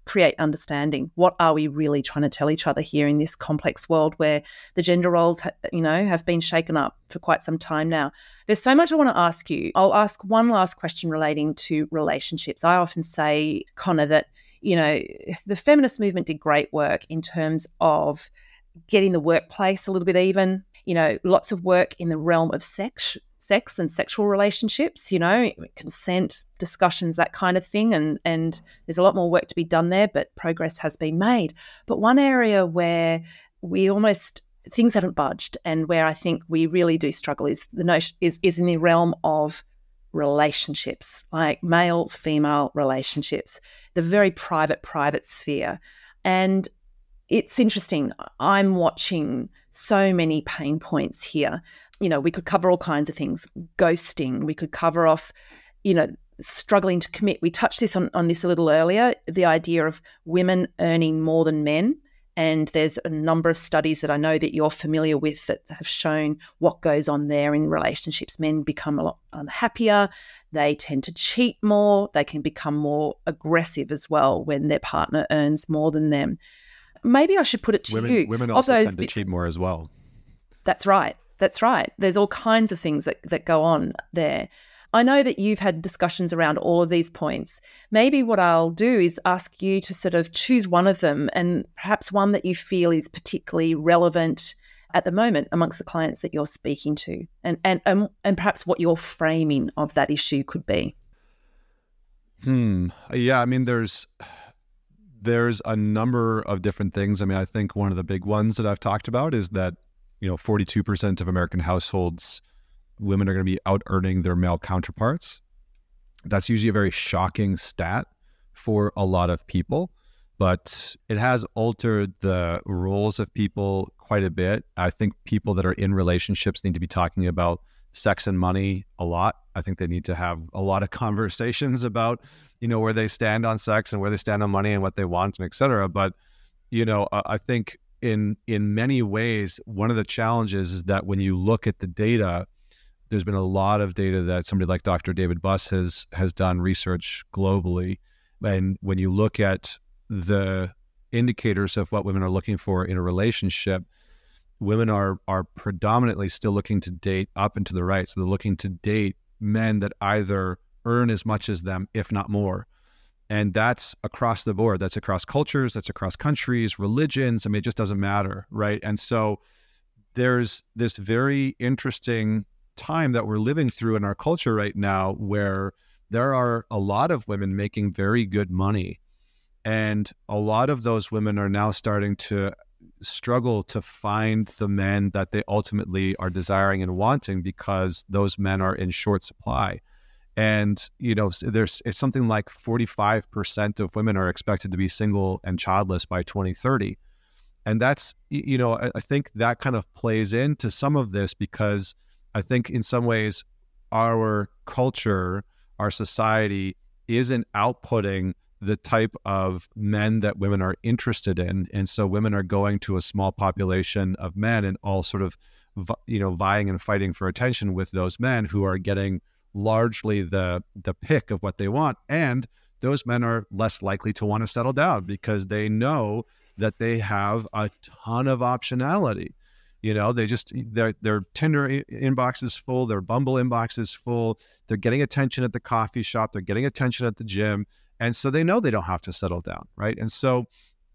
create understanding. What are we really trying to tell each other here in this complex world where the gender roles, have been shaken up for quite some time now? There's so much I want to ask you. I'll ask one last question relating to relationships. I often say, Connor, that, the feminist movement did great work in terms of getting the workplace a little bit even, lots of work in the realm of sex and sexual relationships, consent, discussions, that kind of thing. And there's a lot more work to be done there, but progress has been made. But one area where things haven't budged and where I think we really do struggle is in the realm of relationships, like male-female relationships, the very private sphere. And it's interesting. I'm watching so many pain points here. We could cover all kinds of things. Ghosting. We could cover off, struggling to commit. We touched on this a little earlier, the idea of women earning more than men. And there's a number of studies that I know that you're familiar with that have shown what goes on there in relationships. Men become a lot unhappier. They tend to cheat more. They can become more aggressive as well when their partner earns more than them. Maybe I should put it to you. Women also tend to cheat more as well. That's right. There's all kinds of things that go on there. I know that you've had discussions around all of these points. Maybe what I'll do is ask you to sort of choose one of them, and perhaps one that you feel is particularly relevant at the moment amongst the clients that you're speaking to, and perhaps what your framing of that issue could be. Yeah, I mean, there's a number of different things. I mean, I think one of the big ones that I've talked about is that 42% of American households, women are going to be out earning their male counterparts. That's usually a very shocking stat for a lot of people, but it has altered the roles of people quite a bit. I think people that are in relationships need to be talking about sex and money a lot. I think they need to have a lot of conversations about, where they stand on sex and where they stand on money and what they want and et cetera. But, I think in many ways, one of the challenges is that when you look at the data, there's been a lot of data that somebody like Dr. David Buss has done research globally. And when you look at the indicators of what women are looking for in a relationship, women are predominantly still looking to date up and to the right. So they're looking to date men that either earn as much as them, if not more. And that's across the board. That's across cultures, that's across countries, religions. I mean, it just doesn't matter, right? And so there's this very interesting time that we're living through in our culture right now where there are a lot of women making very good money. And a lot of those women are now starting to struggle to find the men that they ultimately are desiring and wanting because those men are in short supply. And, it's something like 45% of women are expected to be single and childless by 2030. And that's, I think that kind of plays into some of this because I think in some ways our culture, our society isn't outputting the type of men that women are interested in. And so women are going to a small population of men and all sort of, vying and fighting for attention with those men who are getting largely the pick of what they want. And those men are less likely to want to settle down because they know that they have a ton of optionality. Their Tinder inbox is full, their Bumble inbox is full, they're getting attention at the coffee shop, they're getting attention at the gym. And so they know they don't have to settle down, right? And so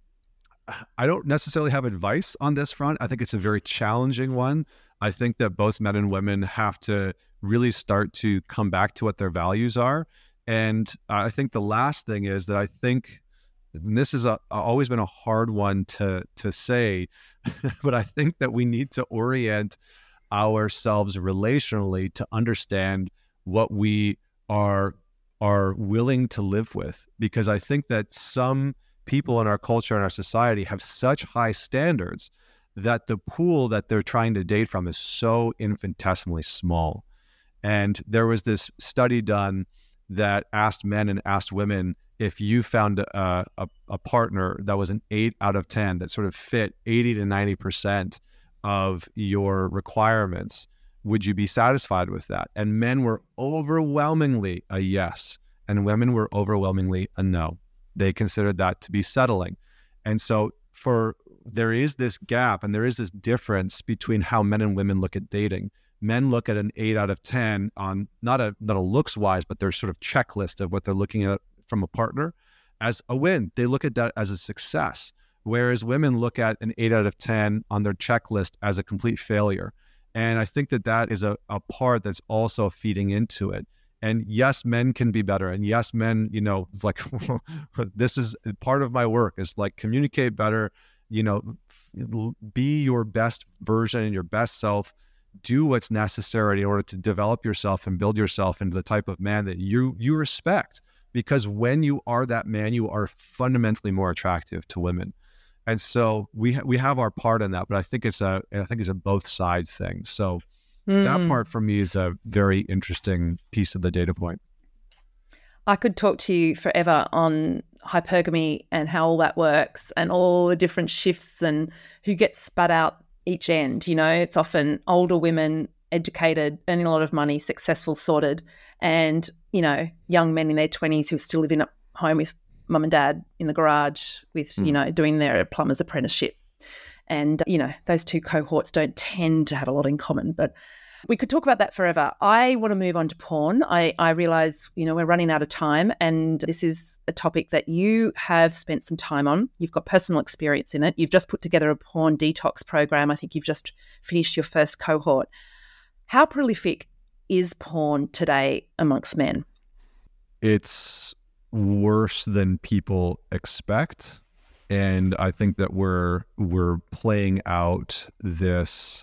I don't necessarily have advice on this front. I think it's a very challenging one. I think that both men and women have to really start to come back to what their values are. And I think the last thing is that I think, and this is always been a hard one to say, but I think that we need to orient ourselves relationally to understand what we are willing to live with. Because I think that some people in our culture and our society have such high standards that the pool that they're trying to date from is so infinitesimally small. And there was this study done that asked men and asked women, if you found a partner that was an 8 out of 10 that sort of fit 80 to 90% of your requirements, would you be satisfied with that? And men were overwhelmingly a yes, and women were overwhelmingly a no. They consider that to be settling. And so there is this gap and there is this difference between how men and women look at dating. Men look at an 8 out of 10 on not a looks wise, but their sort of checklist of what they're looking at from a partner as a win. They look at that as a success. Whereas women look at an 8 out of 10 on their checklist as a complete failure. And I think that is a part that's also feeding into it. And yes, men can be better. And yes, men, like this is part of my work is like communicate better, be your best version and your best self, do what's necessary in order to develop yourself and build yourself into the type of man that you respect. Because when you are that man, you are fundamentally more attractive to women. And so we have our part in that, but I think it's a both sides thing. So that part for me is a very interesting piece of the data point. I could talk to you forever on hypergamy and how all that works and all the different shifts and who gets spat out each end. It's often older women, educated, earning a lot of money, successful, sorted, and, young men in their 20s who are still living at home with mum and dad in the garage with, doing their plumber's apprenticeship. And, those two cohorts don't tend to have a lot in common, but we could talk about that forever. I want to move on to porn. I realise, we're running out of time and this is a topic that you have spent some time on. You've got personal experience in it. You've just put together a porn detox program. I think you've just finished your first cohort. How prolific is porn today amongst men? It's worse than people expect. And I think that we're playing out this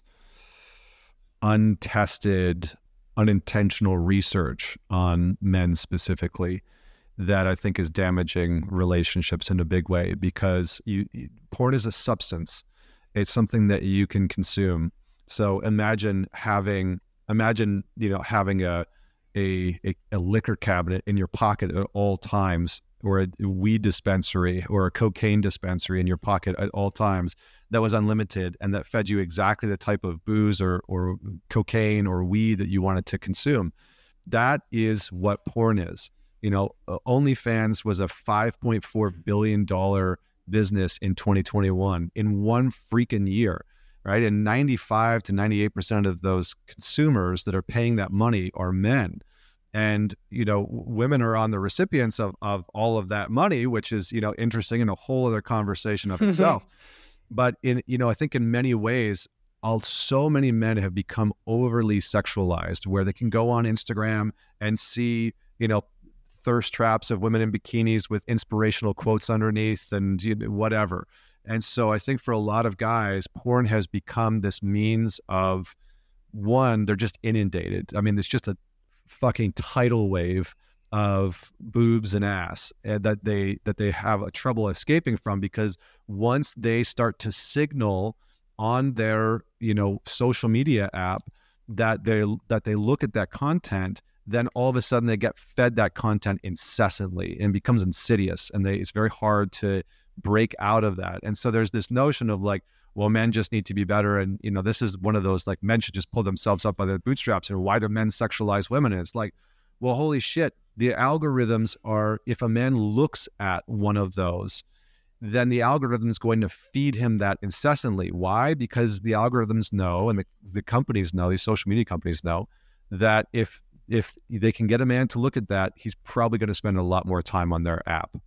untested, unintentional research on men specifically that I think is damaging relationships in a big way, because porn is a substance. It's something that you can consume. So imagine having a liquor cabinet in your pocket at all times, or a weed dispensary or a cocaine dispensary in your pocket at all times that was unlimited and that fed you exactly the type of booze or cocaine or weed that you wanted to consume. That is what porn is. OnlyFans was a $5.4 billion business in 2021 in one freaking year, right? And 95 to 98% of those consumers that are paying that money are men. And, women are on the recipients of all of that money, which is, interesting and a whole other conversation of itself. But I think in many ways, so many men have become overly sexualized, where they can go on Instagram and see, thirst traps of women in bikinis with inspirational quotes underneath and whatever. And so I think for a lot of guys, porn has become this means of, one, they're just inundated. I mean, it's just a fucking tidal wave of boobs and ass that they have a trouble escaping from, because once they start to signal on their social media app that they look at that content, then all of a sudden they get fed that content incessantly and becomes insidious, and it's very hard to break out of that. And so there's this notion of like, well, men just need to be better. And, this is one of those, like, men should just pull themselves up by their bootstraps. And why do men sexualize women? And it's like, well, holy shit. The algorithms are, if a man looks at one of those, then the algorithm is going to feed him that incessantly. Why? Because the algorithms know, and the companies know, these social media companies know, that if they can get a man to look at that, he's probably going to spend a lot more time on their app.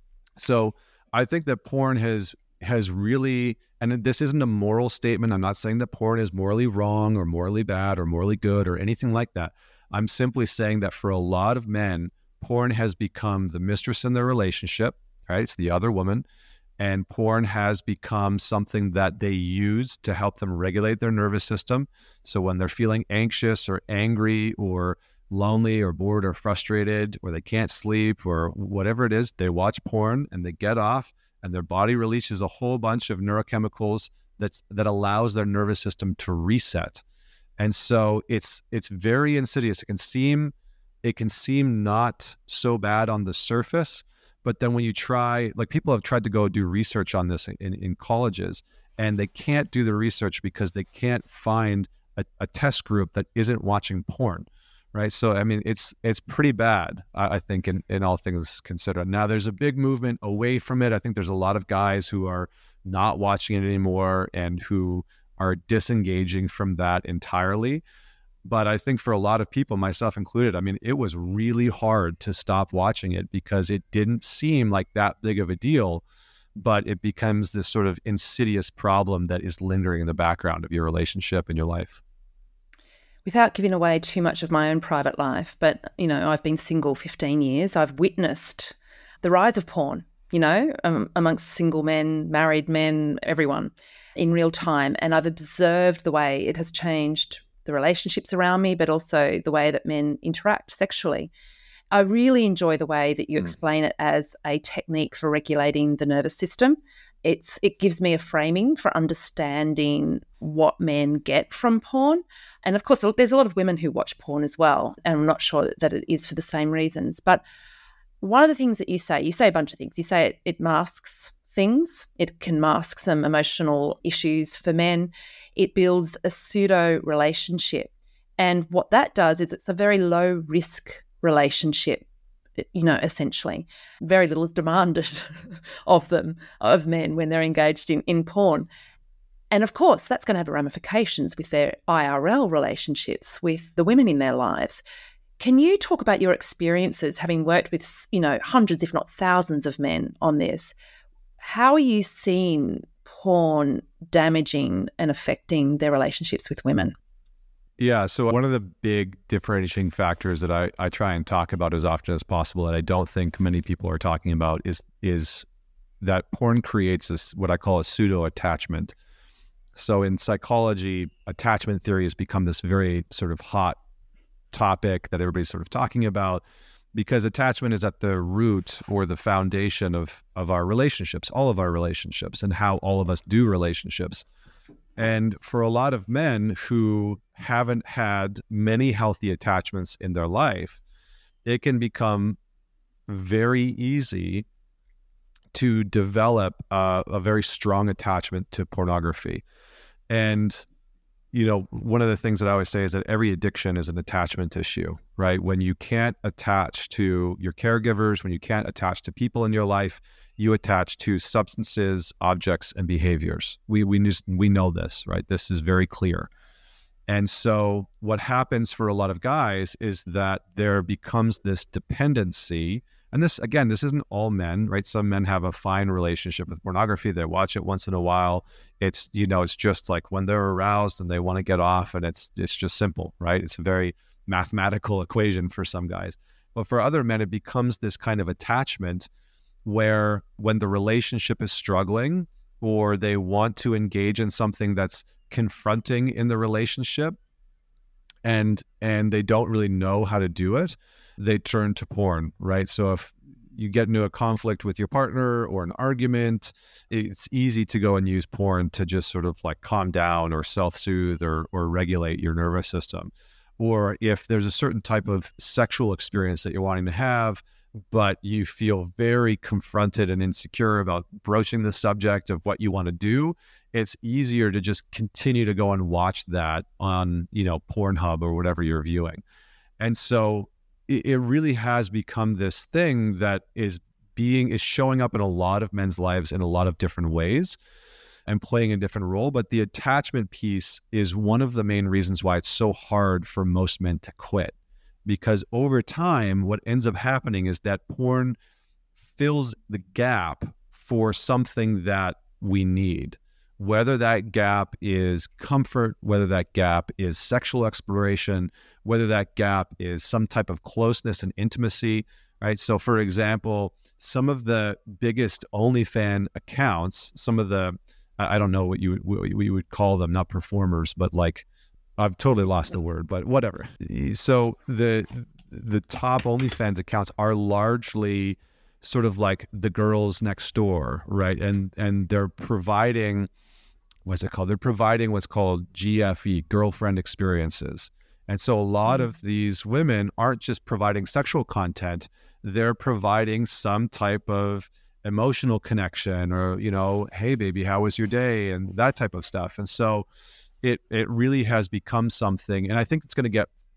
So I think that porn has really, and this isn't a moral statement. I'm not saying that porn is morally wrong or morally bad or morally good or anything like that. I'm simply saying that for a lot of men, porn has become the mistress in their relationship, right? It's the other woman. And porn has become something that they use to help them regulate their nervous system. So when they're feeling anxious or angry or lonely or bored or frustrated, or they can't sleep or whatever it is, they watch porn and they get off, and their body releases a whole bunch of neurochemicals that allows their nervous system to reset. And so it's very insidious. It can seem not so bad on the surface, but then when you try, like, people have tried to go do research on this in colleges, and they can't do the research because they can't find a test group that isn't watching porn, right? So, I mean, it's pretty bad, I think, in all things considered. Now, there's a big movement away from it. I think there's a lot of guys who are not watching it anymore and who are disengaging from that entirely. But I think for a lot of people, myself included, I mean, it was really hard to stop watching it because it didn't seem like that big of a deal, but it becomes this sort of insidious problem that is lingering in the background of your relationship and your life. Without giving away too much of my own private life, but, I've been single 15 years. I've witnessed the rise of porn, amongst single men, married men, everyone in real time. And I've observed the way it has changed the relationships around me, but also the way that men interact sexually. I really enjoy the way that you explain it as a technique for regulating the nervous system. It gives me a framing for understanding what men get from porn. And of course, there's a lot of women who watch porn as well, and I'm not sure that it is for the same reasons. But one of the things that you say a bunch of things. You say it masks things. It can mask some emotional issues for men. It builds a pseudo relationship. And what that does is it's a very low risk relationship, essentially. Very little is demanded of men when they're engaged in porn. And of course, that's going to have ramifications with their IRL relationships with the women in their lives. Can you talk about your experiences having worked with, hundreds, if not thousands of men on this? How are you seeing porn damaging and affecting their relationships with women? Yeah, so one of the big differentiating factors that I try and talk about as often as possible, that I don't think many people are talking about, is that porn creates this, what I call a pseudo-attachment. So in psychology, attachment theory has become this very sort of hot topic that everybody's sort of talking about, because attachment is at the root or the foundation of our relationships, all of our relationships, and how all of us do relationships. And for a lot of men who haven't had many healthy attachments in their life, it can become very easy to develop a very strong attachment to pornography. And, one of the things that I always say is that every addiction is an attachment issue, right? When you can't attach to your caregivers, when you can't attach to people in your life, you attach to substances, objects, and behaviors. We know this, right? This is very clear. And so what happens for a lot of guys is that there becomes this dependency. And this isn't all men, right? Some men have a fine relationship with pornography. They watch it once in a while. It's, it's just like when they're aroused and they want to get off, and it's just simple, right? It's a very mathematical equation for some guys. But for other men, it becomes this kind of attachment where when the relationship is struggling, or they want to engage in something that's confronting in the relationship, and they don't really know how to do it, they turn to porn, right? So if you get into a conflict with your partner or an argument, it's easy to go and use porn to just sort of like calm down or self-soothe or regulate your nervous system. Or if there's a certain type of sexual experience that you're wanting to have, but you feel very confronted and insecure about broaching the subject of what you want to do, it's easier to just continue to go and watch that on, Pornhub or whatever you're viewing. And so it really has become this thing that is showing up in a lot of men's lives in a lot of different ways and playing a different role. But the attachment piece is one of the main reasons why it's so hard for most men to quit. Because over time, what ends up happening is that porn fills the gap for something that we need. Whether that gap is comfort, whether that gap is sexual exploration, whether that gap is some type of closeness and intimacy, right? So for example, some of the biggest OnlyFans accounts, some of the, I don't know what you would call them, not performers, but like, I've totally lost the word, but whatever. So the top OnlyFans accounts are largely sort of like the girls next door, right? And they're providing, what's it called? They're providing what's called GFE, girlfriend experiences. And so a lot of these women aren't just providing sexual content, they're providing some type of emotional connection or, hey baby, how was your day? And that type of stuff. And so it really has become something, and I think it's going to get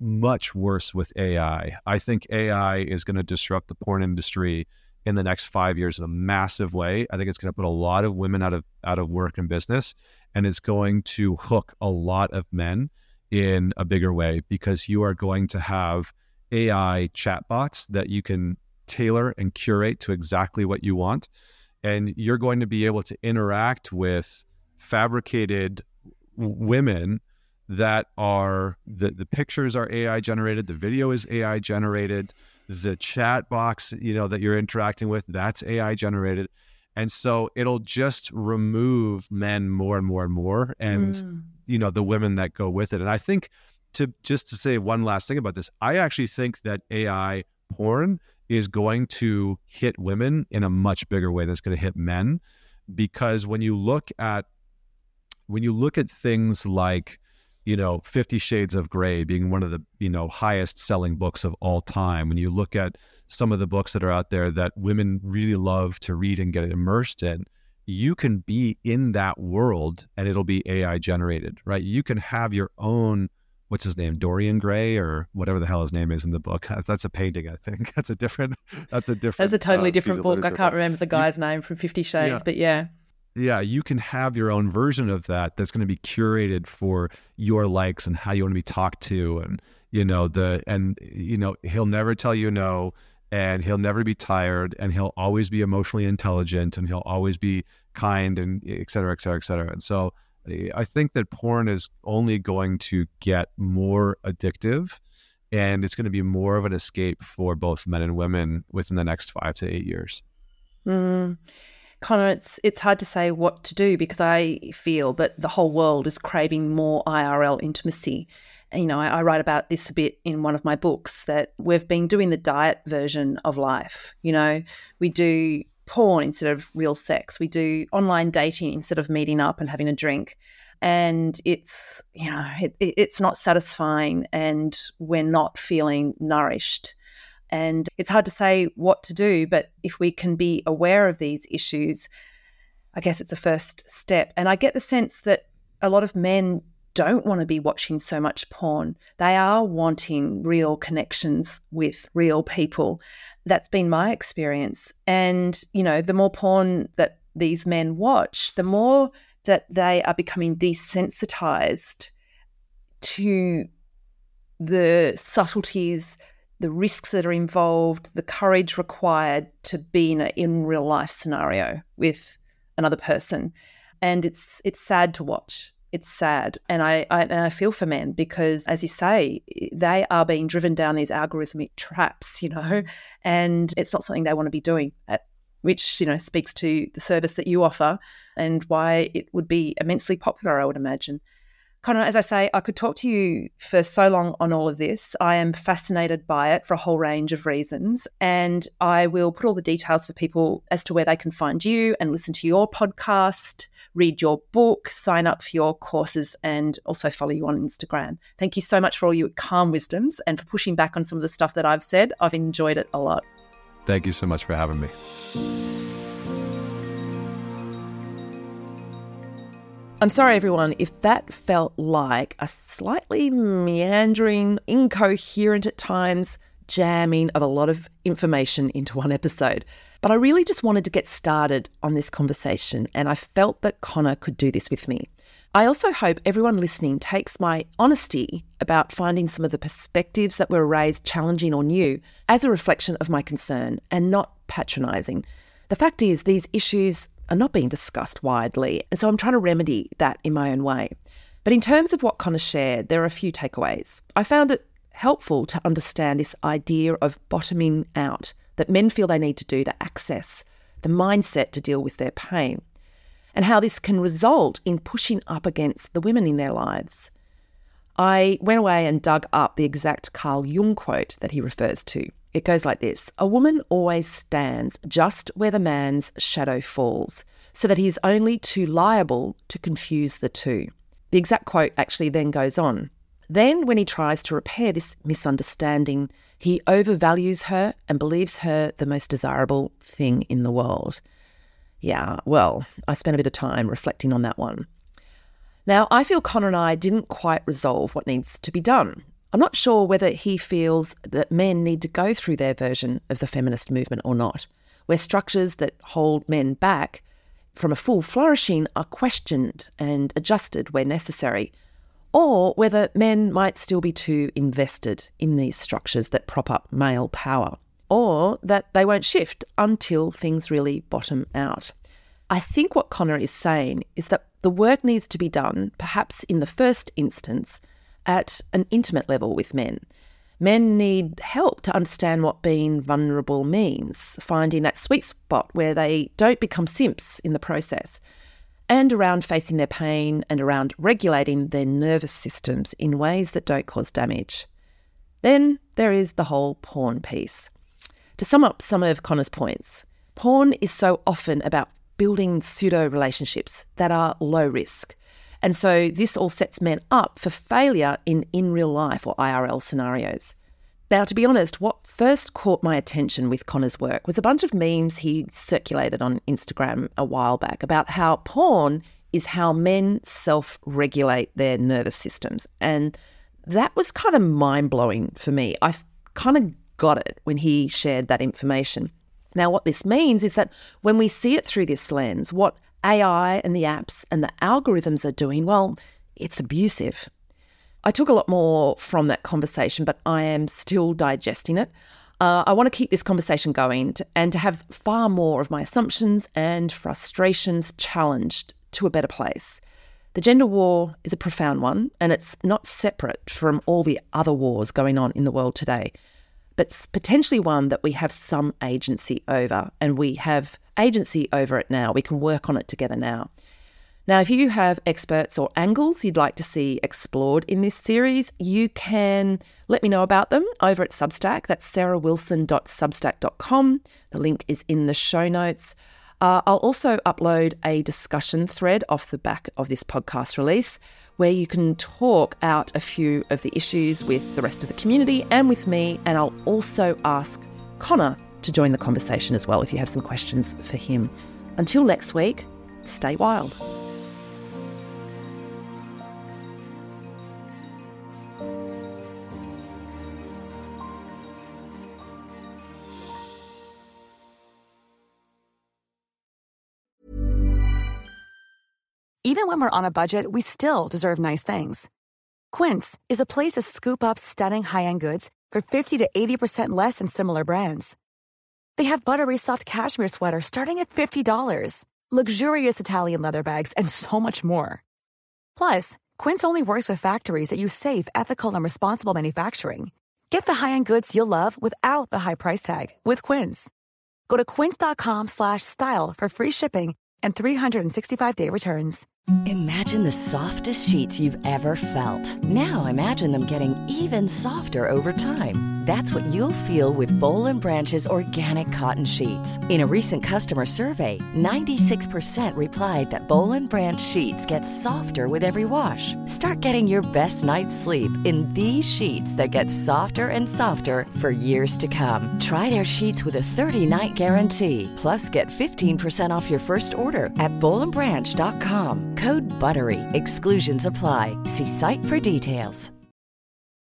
much worse with AI. I think AI is going to disrupt the porn industry in the next 5 years in a massive way. I think it's going to put a lot of women out of work and business, and it's going to hook a lot of men in a bigger way, because you are going to have AI chatbots that you can tailor and curate to exactly what you want. And you're going to be able to interact with fabricated women that are, the pictures are AI generated, the video is AI generated, the chat box, that you're interacting with, that's AI generated. And so it'll just remove men more and more and more, and the women that go with it. And I think, to say one last thing about this, I actually think that AI porn is going to hit women in a much bigger way than it's going to hit men, because when you look at things like 50 Shades of Grey being one of the highest selling books of all time, when you look at some of the books that are out there that women really love to read and get immersed in, you can be in that world and it'll be AI generated, right? You can have your own, what's his name, Dorian Gray or whatever the hell his name is in the book. That's a painting, I think. That's a totally different book. I can't remember the guy's name from 50 Shades, but yeah. Yeah, you can have your own version of that's going to be curated for your likes and how you want to be talked to, and he'll never tell you no, and he'll never be tired, and he'll always be emotionally intelligent, and he'll always be kind, and et cetera, et cetera, et cetera. And so I think that porn is only going to get more addictive, and it's going to be more of an escape for both men and women within the next 5 to 8 years. Connor, it's hard to say what to do, because I feel that the whole world is craving more IRL intimacy. And, I write about this a bit in one of my books, that we've been doing the diet version of life. We do porn instead of real sex. We do online dating instead of meeting up and having a drink. And it's, it's not satisfying, and we're not feeling nourished. And it's hard to say what to do, but if we can be aware of these issues, I guess it's a first step. And I get the sense that a lot of men don't want to be watching so much porn. They are wanting real connections with real people. That's been my experience. And, the more porn that these men watch, the more that they are becoming desensitized to the subtleties, the risks that are involved, the courage required to be in real life scenario with another person. And it's sad to watch. It's sad. And I feel for men, because, as you say, they are being driven down these algorithmic traps, and it's not something they want to be doing, which, speaks to the service that you offer and why it would be immensely popular, I would imagine. Connor, as I say, I could talk to you for so long on all of this. I am fascinated by it for a whole range of reasons, and I will put all the details for people as to where they can find you and listen to your podcast, read your book, sign up for your courses, and also follow you on Instagram. Thank you so much for all your calm wisdoms and for pushing back on some of the stuff that I've said. I've enjoyed it a lot. Thank you so much for having me. I'm sorry, everyone, if that felt like a slightly meandering, incoherent at times, jamming of a lot of information into one episode. But I really just wanted to get started on this conversation, and I felt that Connor could do this with me. I also hope everyone listening takes my honesty about finding some of the perspectives that were raised challenging or new as a reflection of my concern and not patronising. The fact is, these issues are not being discussed widely, and so I'm trying to remedy that in my own way. But in terms of what Connor shared, there are a few takeaways. I found it helpful to understand this idea of bottoming out that men feel they need to do to access the mindset to deal with their pain, and how this can result in pushing up against the women in their lives. I went away and dug up the exact Carl Jung quote that he refers to. It goes like this: "A woman always stands just where the man's shadow falls, so that he is only too liable to confuse the two." The exact quote actually then goes on: "Then when he tries to repair this misunderstanding, he overvalues her and believes her the most desirable thing in the world." Yeah, well, I spent a bit of time reflecting on that one. Now, I feel Connor and I didn't quite resolve what needs to be done. I'm not sure whether he feels that men need to go through their version of the feminist movement or not, where structures that hold men back from a full flourishing are questioned and adjusted where necessary, or whether men might still be too invested in these structures that prop up male power, or that they won't shift until things really bottom out. I think what Connor is saying is that the work needs to be done, perhaps in the first instance, at an intimate level with men. Men need help to understand what being vulnerable means, finding that sweet spot where they don't become simps in the process, and around facing their pain and around regulating their nervous systems in ways that don't cause damage. Then there is the whole porn piece. To sum up some of Connor's points, porn is so often about building pseudo-relationships that are low risk. And so this all sets men up for failure in real life or IRL scenarios. Now, to be honest, what first caught my attention with Connor's work was a bunch of memes he circulated on Instagram a while back about how porn is how men self-regulate their nervous systems. And that was kind of mind-blowing for me. I kind of got it when he shared that information. Now, what this means is that when we see it through this lens, what AI and the apps and the algorithms are doing, well, it's abusive. I took a lot more from that conversation, but I am still digesting it. I want to keep this conversation going and to have far more of my assumptions and frustrations challenged to a better place. The gender war is a profound one, and it's not separate from all the other wars going on in the world today, but it's potentially one that we have some agency over, and we have agency over it now. We can work on it together now. Now, if you have experts or angles you'd like to see explored in this series, you can let me know about them over at Substack. That's sarahwilson.substack.com. The link is in the show notes. I'll also upload a discussion thread off the back of this podcast release where you can talk out a few of the issues with the rest of the community and with me. And I'll also ask Connor to join the conversation as well if you have some questions for him. Until next week, stay wild. Even when we're on a budget, we still deserve nice things. Quince is a place to scoop up stunning high-end goods for 50 to 80% less than similar brands. They have buttery soft cashmere sweaters starting at $50, luxurious Italian leather bags, and so much more. Plus, Quince only works with factories that use safe, ethical, and responsible manufacturing. Get the high-end goods you'll love without the high price tag with Quince. Go to quince.com/style for free shipping and 365-day returns. Imagine the softest sheets you've ever felt. Now imagine them getting even softer over time. That's what you'll feel with Boll & Branch's organic cotton sheets. In a recent customer survey, 96% replied that Boll & Branch sheets get softer with every wash. Start getting your best night's sleep in these sheets that get softer and softer for years to come. Try their sheets with a 30-night guarantee. Plus, get 15% off your first order at bollandbranch.com. Code BUTTERY. Exclusions apply. See site for details.